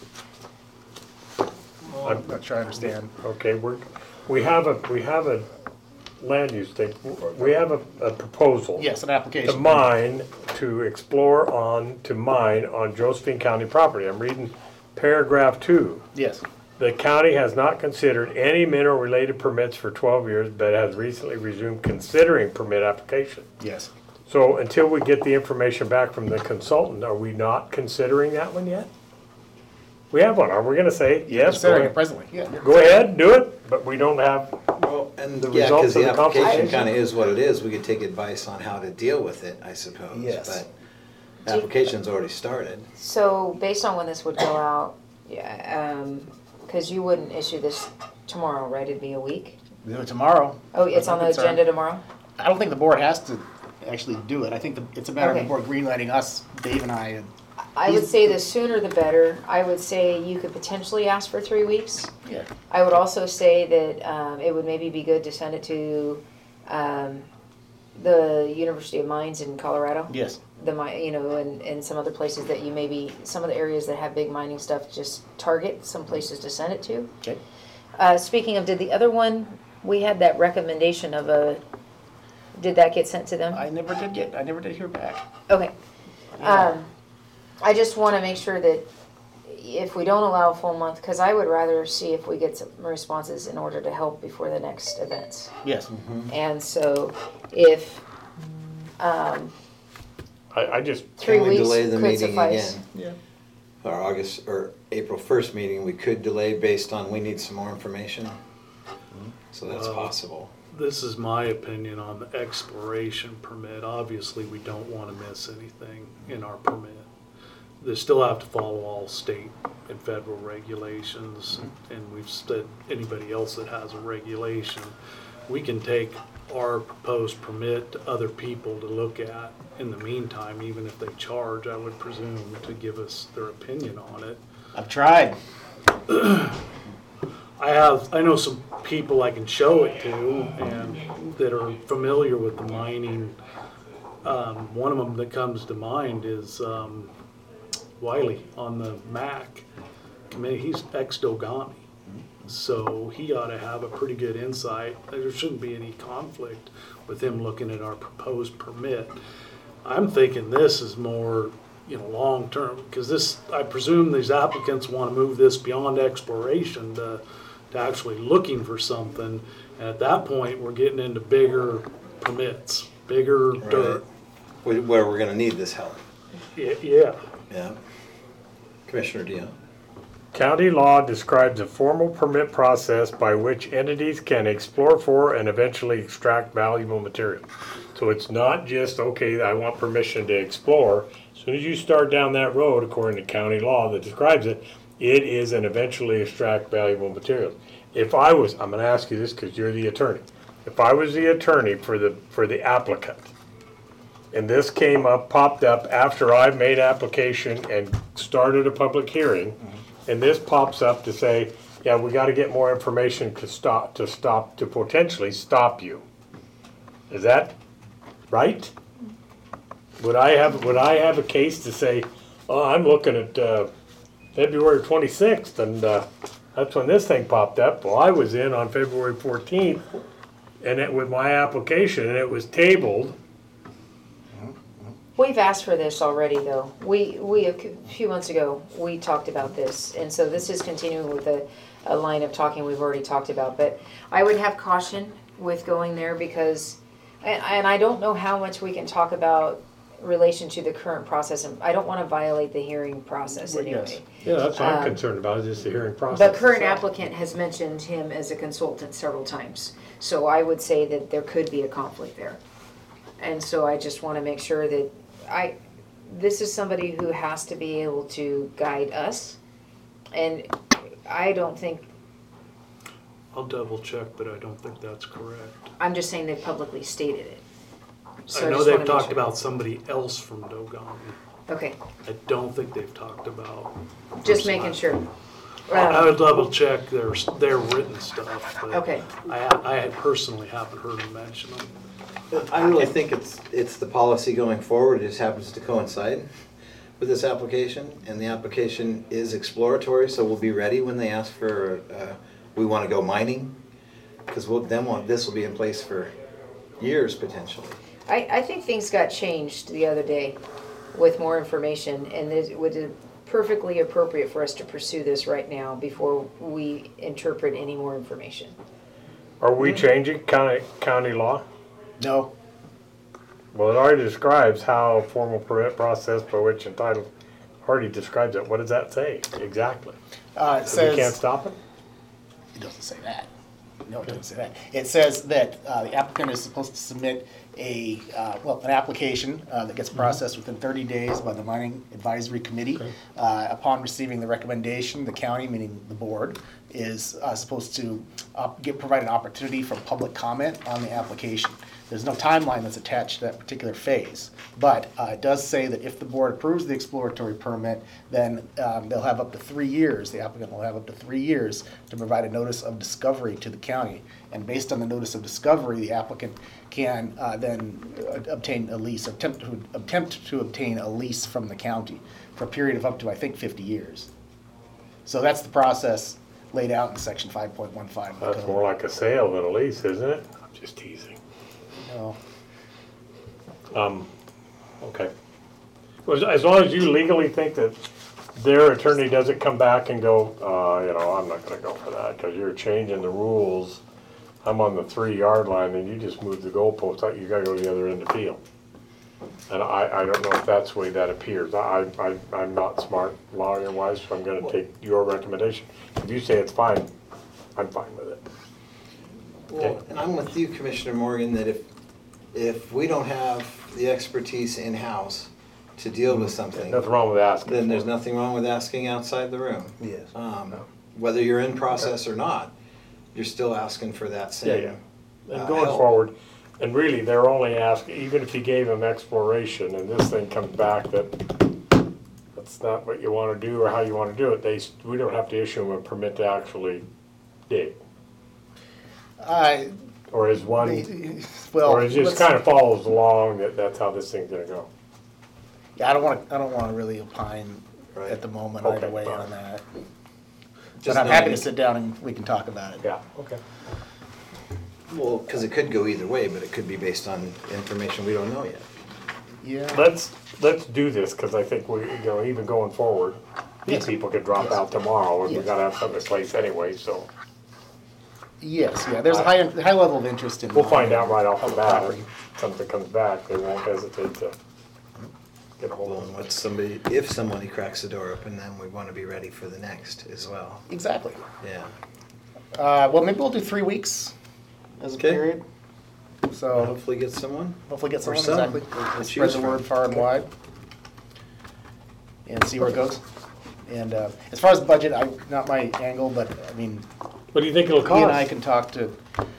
I'm not sure I understand. Okay, we're, we have a, we have a land use thing, we have a, a proposal. Yes, an To application. mine, to explore on, to mine on Josephine County property. I'm reading paragraph two. Yes. The county has not considered any mineral-related permits for twelve years, but has recently resumed considering permit application. Yes. So until we get the information back from the consultant, are we not considering that one yet? We have one, are we gonna say, yes, go Considering it ahead, presently, yeah. go ahead, do it, but we don't have, Well, and the yeah, results because the of the application consultation? kind of is what it is, we could take advice on how to deal with it, I suppose. Yes. But application's already started. So based on when this would go out, yeah, um, cause you wouldn't issue this tomorrow, right? It'd be a week? Do it tomorrow. Oh, it's That's on no the concern. agenda tomorrow? I don't think the board has to actually do it. I think the- it's a matter of the Okay. board greenlighting us, Dave and I, and, I would say the sooner the better. I would say you could potentially ask for three weeks. yeah. I would also say that um, it would maybe be good to send it to um, the University of Mines in Colorado. Yes. The mi- you know, and, and some other places that you maybe, some of the areas that have big mining stuff, just target some places to send it to. Okay. Uh, speaking of, did the other one, we had that recommendation of a, did that get sent to them? I never did get, I never did hear back. Okay. Um, I just wanna make sure that if we don't allow a full month, cause I would rather see if we get some responses in order to help before the next events. Yes. And so if, um, I, I just, three Can we weeks delay the could meeting suffice. again? Yeah. Our August, or April first meeting, we could delay based on, we need some more information. So that's Uh, possible. This is my opinion on the exploration permit. Obviously, we don't want to miss anything in our permit. They still have to follow all state and federal regulations, and we've said anybody else that has a regulation, we can take our proposed permit to other people to look at in the meantime, even if they charge, I would presume, to give us their opinion on it. I've tried. I have, I know some people I can show it to and that are familiar with the mining. Um, one of them that comes to mind is, um, Wiley on the M A C committee. He's ex-Dogami. So he ought to have a pretty good insight. There shouldn't be any conflict with him looking at our proposed permit. I'm thinking this is more, you know, long-term, because this, I presume these applicants want to move this beyond exploration to, to actually looking for something. And at that point, we're getting into bigger permits, bigger dirt. Where where we're gonna need this help. Yeah, yeah. Yeah. Commissioner Dion. County law describes a formal permit process by which entities can explore for and eventually extract valuable material. So it's not just, okay, I want permission to explore. As soon as you start down that road, according to county law that describes it, it is an eventually extract valuable material. If I was, I'm gonna ask you this because you're the attorney. If I was the attorney for the, for the applicant, and this came up, popped up after I've made application and started a public hearing, and this pops up to say, yeah, we gotta get more information to stop, to stop, to potentially stop you. Is that right? Would I have, would I have a case to say, oh, I'm looking at, uh, February twenty-sixth, and, uh, that's when this thing popped up. Well, I was in on February fourteenth, and it, with my application, and it was tabled. We've asked for this already, though. We, we, a few months ago, we talked about this, and so this is continuing with a, a line of talking we've already talked about. But I would have caution with going there because, and, and I don't know how much we can talk about relation to the current process, and I don't want to violate the hearing process Well, anyway. yes. Yeah, that's what I'm Um, concerned about, is just the hearing process. But current itself. applicant has mentioned him as a consultant several times, so I would say that there could be a conflict there. And so I just want to make sure that I, this is somebody who has to be able to guide us. And I don't think, I'll double check, but I don't think that's correct. I'm just saying they've publicly stated it. So I know just they've wanna make talked sure. about somebody else from Dogon. Okay, I don't think they've talked about. just personnel. making sure. I I Um, would double check their, their written stuff, but Okay. I, I personally haven't heard them mention them. I really think it's, it's the policy going forward, it just happens to coincide with this application, and the application is exploratory, so we'll be ready when they ask for, uh, we wanna go mining, because we'll, then we'll, this will be in place for years potentially. I, I think things got changed the other day with more information, and it would be perfectly appropriate for us to pursue this right now before we interpret any more information. Are we changing county, county law? No, Well, it already describes how formal permit process by which entitled, already describes it. What does that say exactly? uh, it So we can't says, stop it? it doesn't say that. No, it doesn't say that. It says that uh, the applicant is supposed to submit a, uh, well, an application uh, that gets processed within thirty days by the Mining Advisory Committee. Uh, Upon receiving the recommendation, the county, meaning the board, is uh, supposed to uh, get, provide an opportunity for public comment on the application. There's no timeline that's attached to that particular phase, but uh, it does say that if the board approves the exploratory permit, then um, they'll have up to three years, the applicant will have up to three years to provide a notice of discovery to the county. And based on the notice of discovery, the applicant can uh, then uh, obtain a lease, attempt to, attempt to obtain a lease from the county for a period of up to, I think, fifty years. So that's the process laid out in section five point one five. That's more like a sale than a lease, isn't it? I'm just teasing. No. Um, okay. Well, as long as you legally think that their attorney doesn't come back and go, uh, you know, I'm not gonna go for that, because you're changing the rules. I'm on the three yard line and you just move the goalpost, out, you gotta go to the other end of the field. And I, I don't know if that's the way that appears. I, I, I'm not smart lawyer wise, so I'm gonna take your recommendation. If you say it's fine, I'm fine with it. Well, and I'm with you, Commissioner Morgan, that if, if we don't have the expertise in-house to deal with something, Nothing wrong with asking. then for there's it. nothing wrong with asking outside the room. Yes. Um, Whether you're in process or not, you're still asking for that Yeah, same. yeah. And uh, going help. forward, and really, they're only asking, even if you gave them exploration and this thing comes back that that's not what you wanna do or how you wanna do it, they, s- we don't have to issue them a permit to actually dig. I, Or is one, well. or it just let's- kinda follows along that that's how this thing's gonna go. Yeah, I don't want to, I don't want to really opine Right. at the moment Okay, either way fine. on that. But I'm happy to sit down and we can talk about it. Yeah, okay. Well, because it could go either way, but it could be based on information we don't know yet. Yeah. Let's, let's do this, because I think we, you know, even going forward, these Yes. people could drop Yes. out tomorrow, and we Yes. gotta have something in place anyway, so. Yes, yeah, there's a high, high level of interest in. We'll find out right off the public bat, property. if something comes back, they won't hesitate to get a hold Well, of and us. what's somebody, if somebody cracks the door open, then we want to be ready for the next as well. Exactly. Yeah. Uh, well, maybe we'll do three weeks as a Okay. period. So Hopefully get someone. hopefully get Or someone, some exactly. to We'll choose spread the from. word far and wide. And see where it goes. And uh, as far as the budget, I, not my angle, but I mean, What do you think it'll he and I cost? can talk to.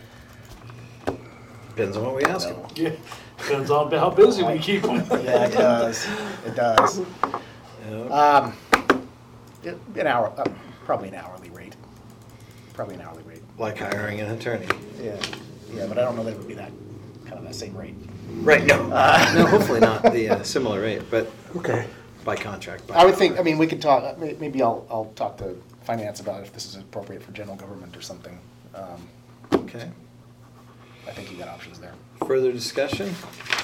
Depends on what we ask them. Yeah, depends on how busy we keep them. Yeah, it does. It does. Um, it- an hour, uh, probably an hourly rate. Probably an hourly rate. Like hiring an attorney. Yeah, yeah, but I don't know that it would be that, kind of that same rate. Right, no. No, hopefully not the uh, similar rate, but Okay. by contract. by I would think, I contract. mean, we could talk, may- maybe I'll, I'll talk to finance about if this is appropriate for general government or something. Um, Okay. I think you got options there. Further discussion?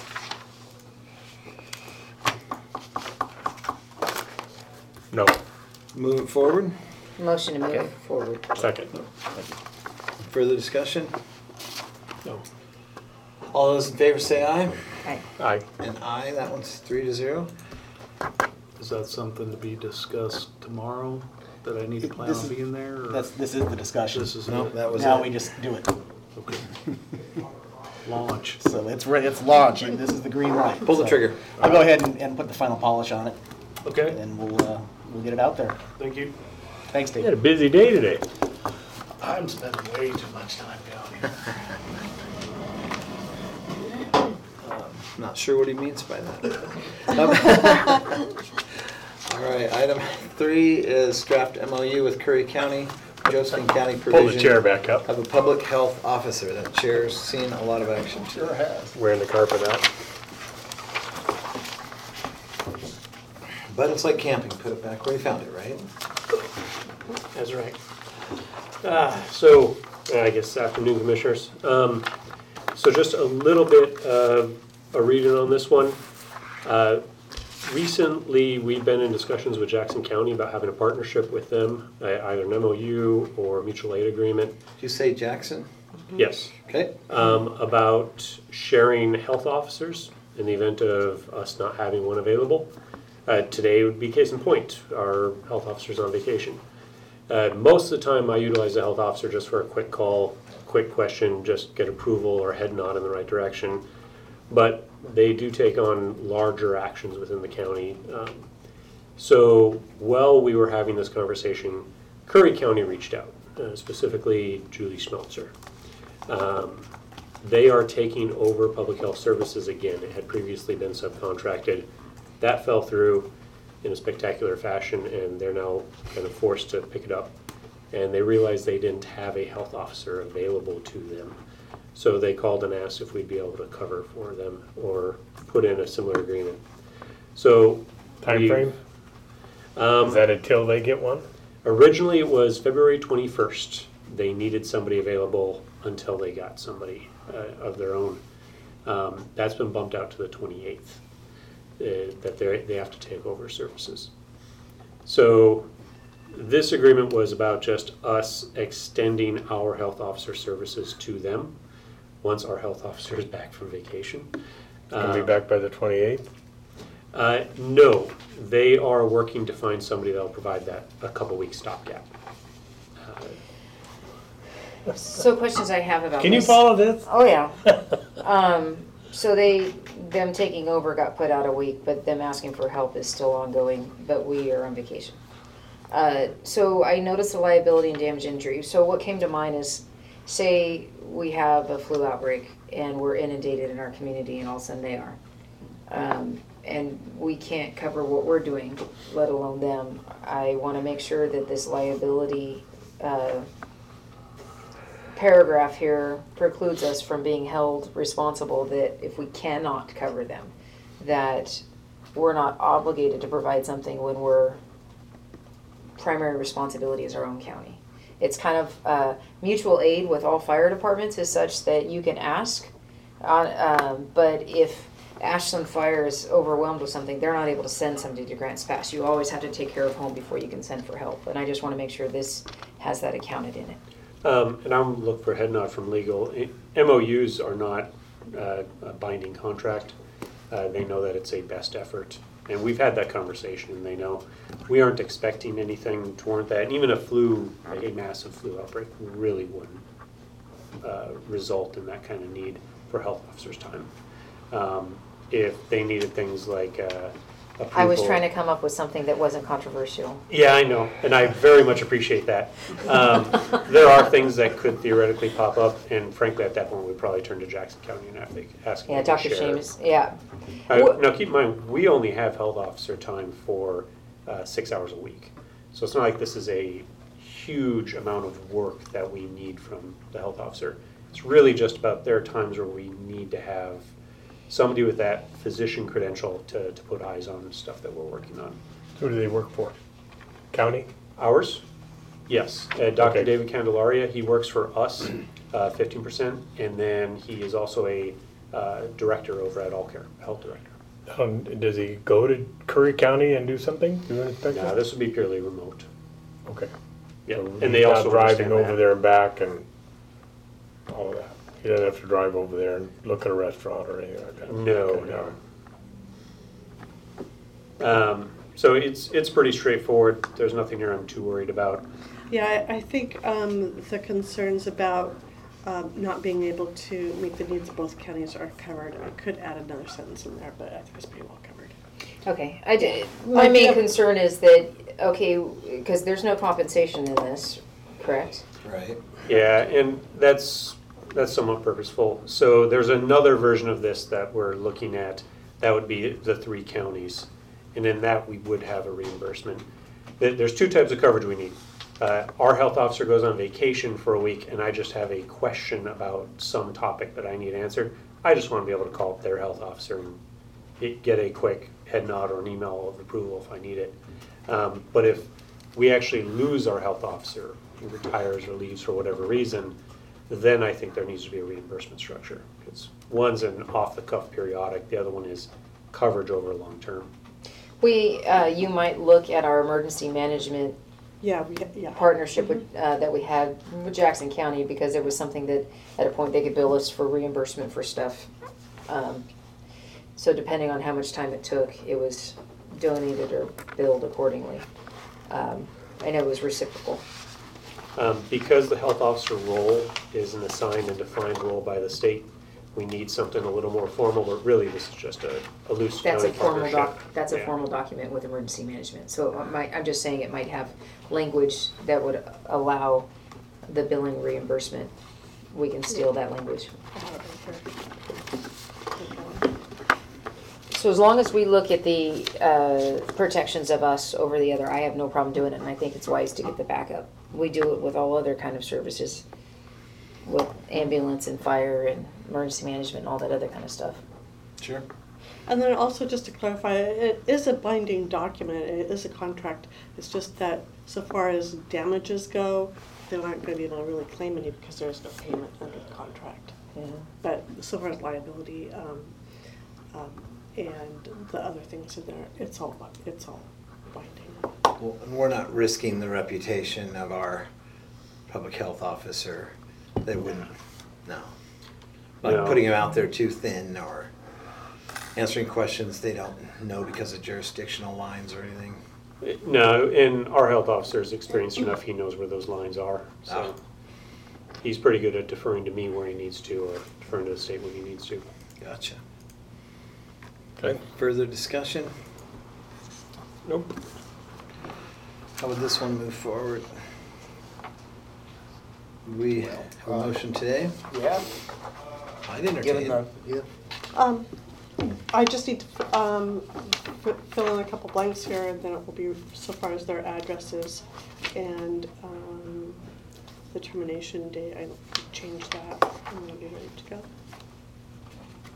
No, Move it forward? Motion to move Okay. forward. second. Further discussion? No. All those in favor say aye. Aye. Aye. And aye, that one's three to zero. Is that something to be discussed tomorrow, that I need to plan This on is- being there? or- That's, this is the discussion. This is No, it. that was Now it. we just do it. Okay. Launch. So it's ready, it's launch, and this is the green light. Pull the So trigger. I'll go ahead and, and put the final polish on it, Okay, and we'll, uh, we'll get it out there. thank you. Thanks, You had a Dave. busy day today. I'm spending way too much time down here. Not sure what he means by that. Um, All right, item three is draft M O U with Curry County, Josephine County Pull provision. the chair back up. Of a public health officer. That chair's seen a lot of action. Sure has. Wearing the carpet out. But it's like camping, put it back where you found it, right? That's right. Ah, So, uh, I guess afternoon, commissioners. Um, So just a little bit of a reading on this one. Uh, Recently, we've been in discussions with Jackson County about having a partnership with them, uh, either an M O U or mutual aid agreement. Did you say Jackson? Yes. Okay. Um, About sharing health officers in the event of us not having one available. Uh, Today would be case in point, our health officer's on vacation. Uh, Most of the time, I utilize the health officer just for a quick call, quick question, just get approval or head nod in the right direction. But they do take on larger actions within the county. Um, So while we were having this conversation, Curry County reached out, uh, specifically Julie Schmelzer. Um, They are taking over public health services again. It had previously been subcontracted. That fell through in a spectacular fashion, and they're now kind of forced to pick it up. And they realized they didn't have a health officer available to them. So they called and asked if we'd be able to cover for them or put in a similar agreement. So. Time we- frame? Um, Is that until they get one? Originally, it was February twenty-first. They needed somebody available until they got somebody uh, of their own. Um, That's been bumped out to the twenty-eighth, uh, that they they have to take over services. So this agreement was about just us extending our health officer services to them once our health officer is back from vacation. Gonna be Uh, back by the twenty-eighth? uh, no, they are working to find somebody that'll provide that a couple weeks stopgap. Uh, So questions I have about Can you this- follow this? Oh, yeah. Um, so they, them taking over got put out a week, but them asking for help is still ongoing, but we are on vacation. Uh, so I noticed the liability and damage injury. So what came to mind is, say we have a flu outbreak and we're inundated in our community and all of a sudden they are. Um, and we can't cover what we're doing, let alone them. I wanna make sure that this liability, uh, paragraph here precludes us from being held responsible, that if we cannot cover them, that we're not obligated to provide something when we're primary responsibility is our own county. It's kind of uh, mutual aid with all fire departments is such that you can ask, on, um, but if Ashland Fire is overwhelmed with something, they're not able to send somebody to Grants Pass. You always have to take care of home before you can send for help, and I just want to make sure this has that accounted in it. Um, and I'm looking for a head nod from legal. M O Us are not uh, a binding contract. Uh, they know that it's a best effort. And we've had that conversation, and they know we aren't expecting anything to warrant that. And even a flu, a massive flu outbreak, really wouldn't uh, result in that kind of need for health officers' time. Um, if they needed things like uh, approval. I was trying to come up with something that wasn't controversial. Yeah, I know, and I very much appreciate that. Um, there are things that could theoretically pop up, and frankly, at that point, we'd probably turn to Jackson County and ask, ask them Yeah, to Doctor share. Seamus, yeah. Uh, Wha- now, keep in mind, we only have health officer time for uh, six hours a week. So it's not like this is a huge amount of work that we need from the health officer. It's really just about there are times where we need to have somebody with that physician credential to, to put eyes on stuff that we're working on. Who do they work for? County? Ours? Yes. Uh, Doctor Okay. David Candelaria, he works for us, uh, fifteen percent, and then he is also a uh, director over at All Care, health director. Um, does he go to Curry County and do something, do an inspection? Now, this would be purely remote. Okay. Yeah, So and he's they not also driving understand over that. there and back and all of that. He doesn't have to drive over there and look at a restaurant or anything like that. No, Okay. no. Um, so it's, it's pretty straightforward. There's nothing here I'm too worried about. Yeah, I, I think um, the concerns about um, not being able to meet the needs of both counties are covered. I could add another sentence in there, but I think it's pretty well covered. Okay, I did, my Uh, main yeah. concern is that, okay, because there's no compensation in this, correct? Right. Yeah, and that's, that's somewhat purposeful. So there's another version of this that we're looking at. That would be the three counties. And in that, we would have a reimbursement. There- There's two types of coverage we need. Uh, Our health officer goes on vacation for a week, and I just have a question about some topic that I need answered. I just want to be able to call up their health officer and get- get a quick head nod or an email of approval if I need it. Um, But if we actually lose our health officer, he retires or leaves for whatever reason, then I think there needs to be a reimbursement structure. Because one's an off-the-cuff periodic, the other one is coverage over long term. We, uh, you might look at our emergency management Yeah, we, yeah. partnership with, uh, that we had with Jackson County, because it was something that, at a point, they could bill us for reimbursement for stuff. Um, So depending on how much time it took, it was donated or billed accordingly. Um, And it was reciprocal. Um, Because the health officer role is an assigned and defined role by the state, we need something a little more formal, but really this is just a, a loose That's a county formal partnership. doc, that's a Yeah. formal document with emergency management. So it might, I'm just saying it might have language that would allow the billing reimbursement. We can steal that language. I have it right here. So as long as we look at the uh, protections of us over the other, I have no problem doing it, and I think it's wise to get the backup. We do it with all other kind of services, with ambulance and fire and emergency management and all that other kind of stuff. Sure. And then also, just to clarify, it is a binding document, it is a contract. It's just that so far as damages go, they aren't going to be able to really claim any because there's no payment under the contract. Yeah. But so far as liability um, um, and the other things in there, it's all, bu- it's all binding. Well, and we're not risking the reputation of our public health officer. They wouldn't, no. Like No. putting him out there too thin or answering questions they don't know because of jurisdictional lines or anything. No, and our health officer is experienced enough, he knows where those lines are. So he's pretty good at deferring to me where he needs to, or deferring to the state when he needs to. Gotcha. Okay. Further discussion? Nope. How would this one move forward? We have a motion today? Yeah, I'd given entertain the, it. yeah. Um, I just need to um, f- fill in a couple blanks here, and then it will be so far as their addresses and um, the termination date. I changed that, and we'll be ready to go.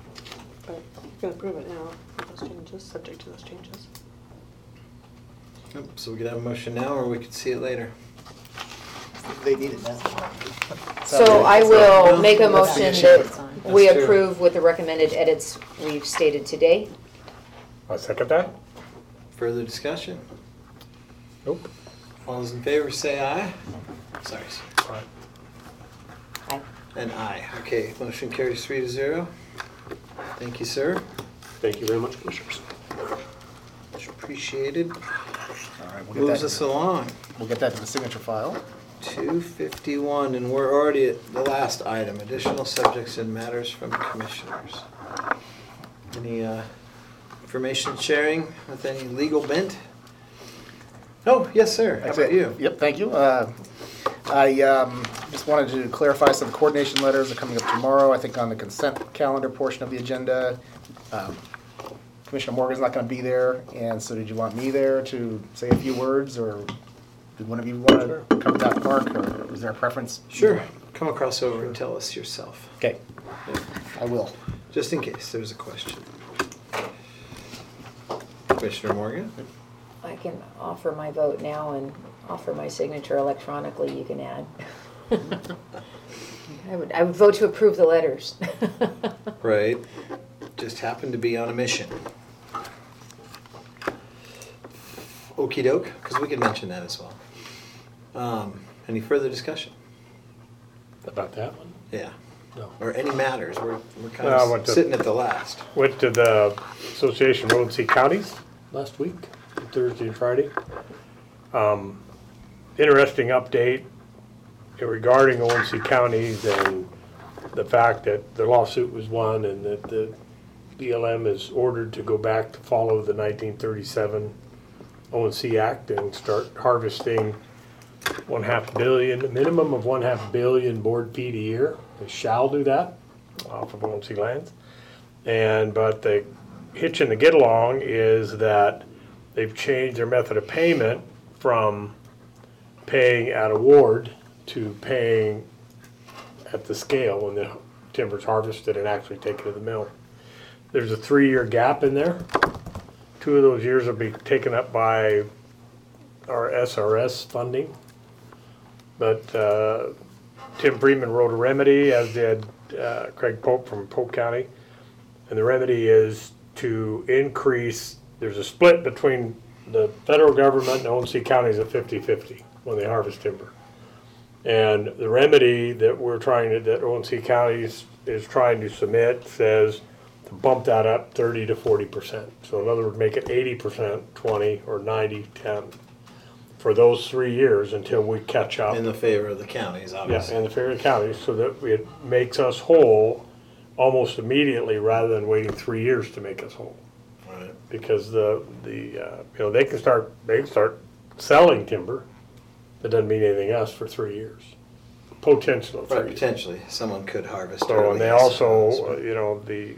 But you can approve it now with those changes, subject to those changes. Yep, so we could have a motion now, or we could see it later. They need it now. So I will make a That's the motion issue. that we That's true. approve with the recommended edits we've stated today. I second that. Further discussion? Nope. All those in favor say aye. Sorry. sir. Aye. And aye. Okay, motion carries three to zero. Thank you, sir. Thank you very much, Commissioners. Much appreciated. All right, we'll get Moves that, us along. we'll get that to the signature file. two fifty-one, and we're already at the last item, additional subjects and matters from commissioners. Any uh, information sharing with any legal bent? Oh, yes, sir. How about you? Yep, thank you. Uh, I um, just wanted to clarify some coordination letters are coming up tomorrow, I think on the consent calendar portion of the agenda. Um, Commissioner Morgan's not going to be there, and so did you want me there to say a few words, or did one of you want to cover that, Mark, or is there a preference? Sure. Come across over and tell us yourself, Okay, I will. just in case there's a question. Commissioner Morgan? I can offer my vote now and offer my signature electronically, you can add. I would, I would vote to approve the letters. Right. Just happened to be on a mission. Okey doke, because we could mention that as well. Um, any further discussion? About that one? Yeah. No. Or any matters, we're, we're kind No, I of went to- sitting at the last. Went to the Association of O and C Counties last week, Thursday and Friday. Um, Interesting update regarding O and C counties and the fact that the lawsuit was won and that the B L M is ordered to go back to follow the nineteen thirty-seven O and C Act and start harvesting one half billion, a minimum of one half billion board feet a year. They shall do that off of O and C lands. And, but the hitch in the get along is that they've changed their method of payment from paying at award to paying at the scale when the timber's harvested and actually taken to the mill. There's a three-year gap in there. Two of those years will be taken up by our S R S funding. But uh, Tim Freeman wrote a remedy, as did uh, Craig Pope from Polk County. And the remedy is to increase, there's a split between the federal government and O and C counties at fifty fifty when they harvest timber. And the remedy that we're trying to, that O and C counties is trying to submit says to bump that up thirty to forty percent. So in other words, make it eighty percent, twenty, or ninety, ten for those three years until we catch up. In the favor of the counties, Yeah, obviously. and the fair counties, so that it makes us whole almost immediately rather than waiting three years to make us whole. Right. Because the, the, uh, you know, they can start, they can start selling timber. That doesn't mean anything else for three years. Potential of three Right, years. potentially, someone could harvest So, early. and they I also, suppose. uh, you know, the,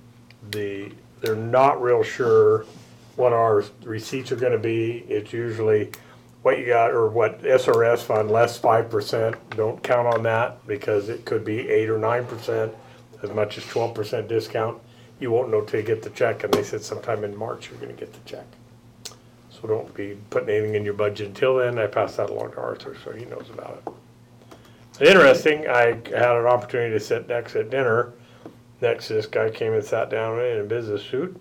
the, they're not real sure what our receipts are gonna be. It's usually what you got, or what S R S fund, less five percent. Don't count on that, because it could be eight or nine percent, as much as twelve percent discount. You won't know till you get the check, and they said sometime in March you're gonna get the check. So don't be putting anything in your budget until then. I passed that along to Arthur, so he knows about it. Interesting, I had an opportunity to sit next at dinner. Next to this guy came and sat down in a business suit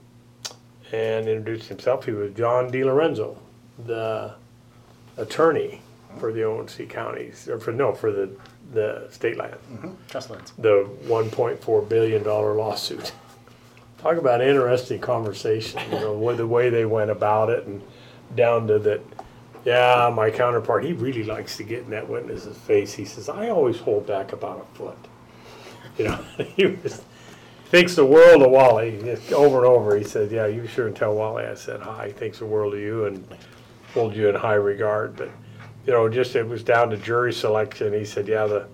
and introduced himself. He was John DiLorenzo, the attorney for the O and C counties, or for, no, for the, the state land, Mm-hmm. Trust lands. the one point four billion dollar lawsuit. Talk about interesting conversation, you know, with the way they went about it, and down to that, yeah, my counterpart, he really likes to get in that witness's face. He says, I always hold back about a foot. You know, he was, thinks the world of Wally. Just over and over, he said, yeah, you sure and tell Wally I said hi. He thinks the world of you and hold you in high regard. But, you know, just it was down to jury selection. He said, yeah, the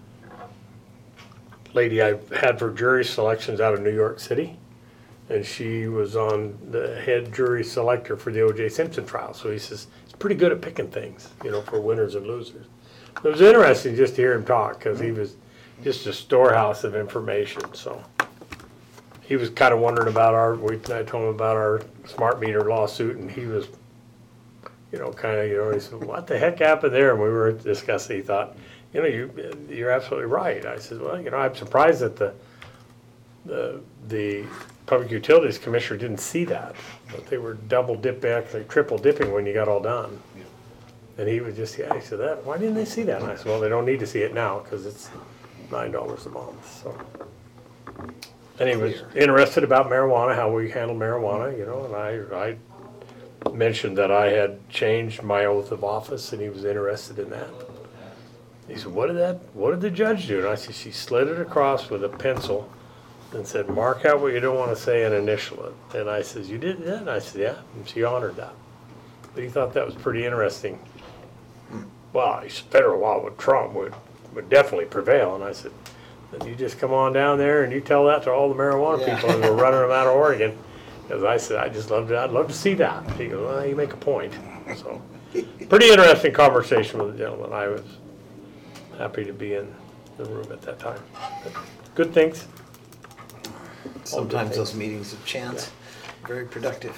lady I had for jury selections out of New York City, and she was on the head jury selector for the O J Simpson trial. So he says, he's pretty good at picking things, you know, for winners and losers. It was interesting just to hear him talk, because he was just a storehouse of information. So he was kind of wondering about our, we, I told him about our smart meter lawsuit, and he was you know, kind of, you know, he said, what the heck happened there? And we were discussing, he thought, you know, you, you're absolutely right. I said, well, you know, I'm surprised that the, the, the Public Utilities Commissioner didn't see that, but they were double dipping, actually triple dipping when you got all done. And he was just, yeah, he said that, why didn't they see that? And I said, well, they don't need to see it now, because it's nine dollars a month, so. And he was interested about marijuana, how we handle marijuana, you know, and I, I mentioned that I had changed my oath of office, and he was interested in that. He said, what did that, what did the judge do? And I said, she slid it across with a pencil and said, mark out what you don't want to say and initial it. And I said, you did that? And I said, yeah, and she honored that. But he thought that was pretty interesting. Well, he said, federal law with Trump would, would definitely prevail. And I said, then you just come on down there and you tell that to all the marijuana Yeah. people and we're running them out of Oregon. Because I said, I just love to, I'd love to see that. He goes, well, you make a point. So, pretty interesting conversation with the gentleman. I was happy to be in the room at that time. But good things. Sometimes those meetings of chance, very productive.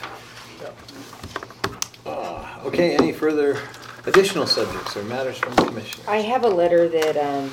Uh, Okay, any further additional subjects or matters from the commission? I have a letter that um,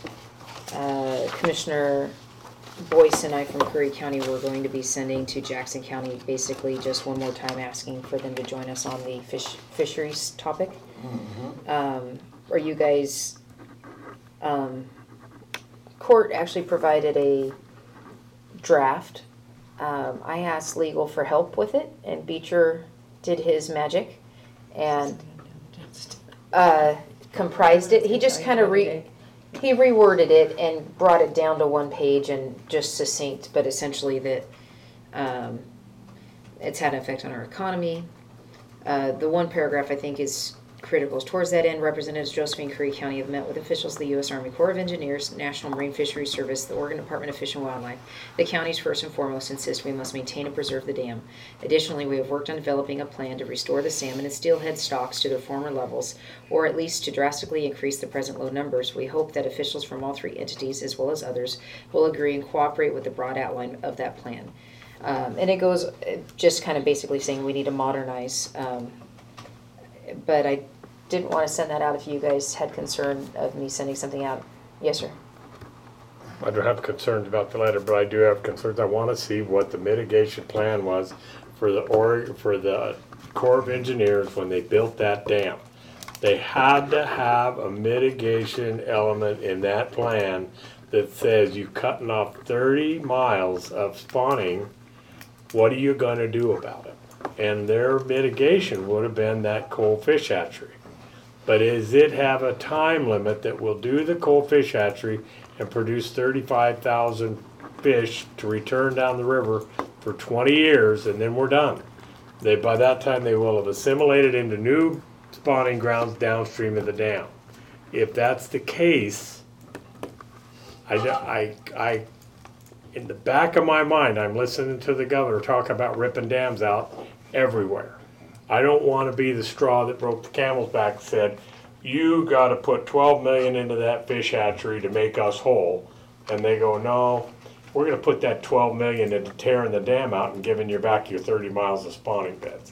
uh, Commissioner Boyce and I from Curry County were going to be sending to Jackson County, basically just one more time asking for them to join us on the fish fisheries topic. Mhm. Um, Are you guys, um, court actually provided a draft. Um, I asked legal for help with it, and Beecher did his magic and uh, comprised it. He just kind of re he reworded it and brought it down to one page and just succinct, but essentially that um, it's had an effect on our economy. Uh, the one paragraph I think is critical. Towards that end, Representatives Josephine and Curry County have met with officials of the U S Army Corps of Engineers, National Marine Fisheries Service, the Oregon Department of Fish and Wildlife. The counties first and foremost insist we must maintain and preserve the dam. Additionally, we have worked on developing a plan to restore the salmon and steelhead stocks to their former levels, or at least to drastically increase the present low numbers. We hope that officials from all three entities, as well as others, will agree and cooperate with the broad outline of that plan. Um, and it goes uh, just kind of basically saying we need to modernize, um, but I didn't want to send that out if you guys had concern of me sending something out. Yes, sir. I don't have concerns about the letter, but I do have concerns. I want to see what the mitigation plan was for the or for the Corps of Engineers when they built that dam. They had to have a mitigation element in that plan that says you're cutting off thirty miles of spawning. What are you going to do about it? And their mitigation would have been that coal fish hatchery. But does it have a time limit that will do the coal fish hatchery and produce thirty-five thousand fish to return down the river for twenty years, and then we're done? They, by that time, they will have assimilated into new spawning grounds downstream of the dam. If that's the case, I, I, I, in the back of my mind, I'm listening to the governor talk about ripping dams out everywhere. I don't want to be the straw that broke the camel's back and said, you got to put twelve million into that fish hatchery to make us whole. And they go, no, we're going to put that twelve million into tearing the dam out and giving you back your thirty miles of spawning beds.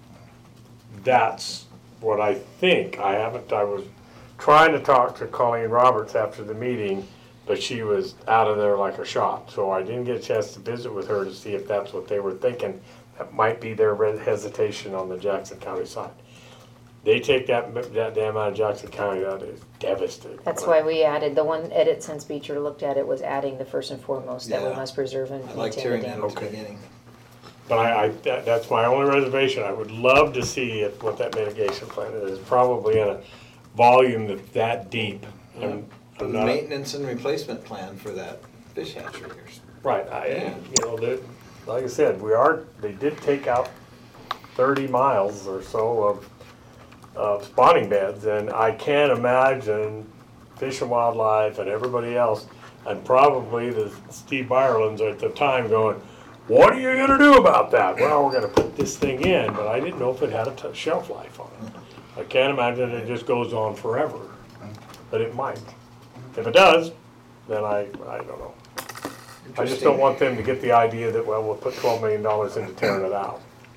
That's what I think. I haven't, I was trying to talk to Colleen Roberts after the meeting, but she was out of there like a shot. So I didn't get a chance to visit with her to see if that's what they were thinking. That might be their hesitation on the Jackson County side. They take that that dam out of Jackson County, that is devastating. That's why we added, the one edit since Beecher looked at it was adding the first and foremost that we Yeah. must preserve and I like maintain the hearing that dam. at the Okay. beginning. But I, I that, that's my only reservation. I would love to see it, what that mitigation plan is. Probably in a volume that's that deep. And The I'm not, maintenance and replacement plan for that fish hatchery. or s- right, I, Yeah. you know, that, like I said, we are, they did take out thirty miles or so of, of spawning beds, and I can't imagine Fish and Wildlife and everybody else, and probably the Steve Byerlands at the time going, what are you gonna do about that? Well, we're gonna put this thing in, but I didn't know if it had a t- shelf life on it. I can't imagine it just goes on forever, but it might. If it does, then I, I don't know. I just don't want them to get the idea that, well, we'll put twelve million dollars into tearing it out. But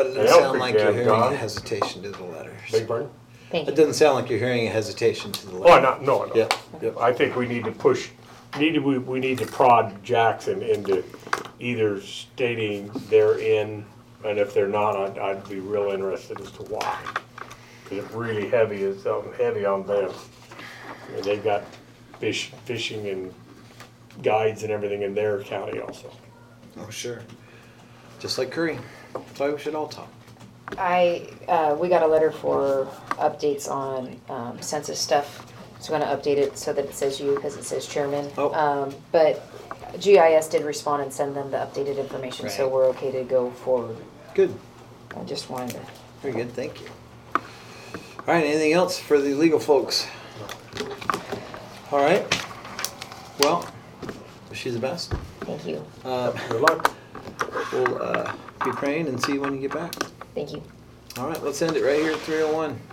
But it And doesn't Elk sound Creek like you're Dam hearing gone. a hesitation to the letters. Big Burn? Thank It you. doesn't sound like you're hearing a hesitation to the Oh, letter. not, no, no. Yep, yep. I think we need to push, need to, we, we need to prod Jackson into either stating they're in, and if they're not, I'd, I'd be real interested as to why. Cause it's really heavy, it's um, heavy on them. And they've got fish, fishing and guides and everything in their county also. Oh, sure. Just like Curry. That's why we should all talk. I, uh, we got a letter for updates on, um, census stuff. So I'm gonna update it so that it says you, because it says chairman. Oh. Um, but G I S did respond and send them the updated information, so Right. we're okay to go forward. Good. I just wanted to, Very good, thank you. All right, anything else for the legal folks? All right. Well, wish you the best. thank you, Uh, Good luck. We'll uh, be praying and see you when you get back. thank you. All right, let's end it right here at three oh one.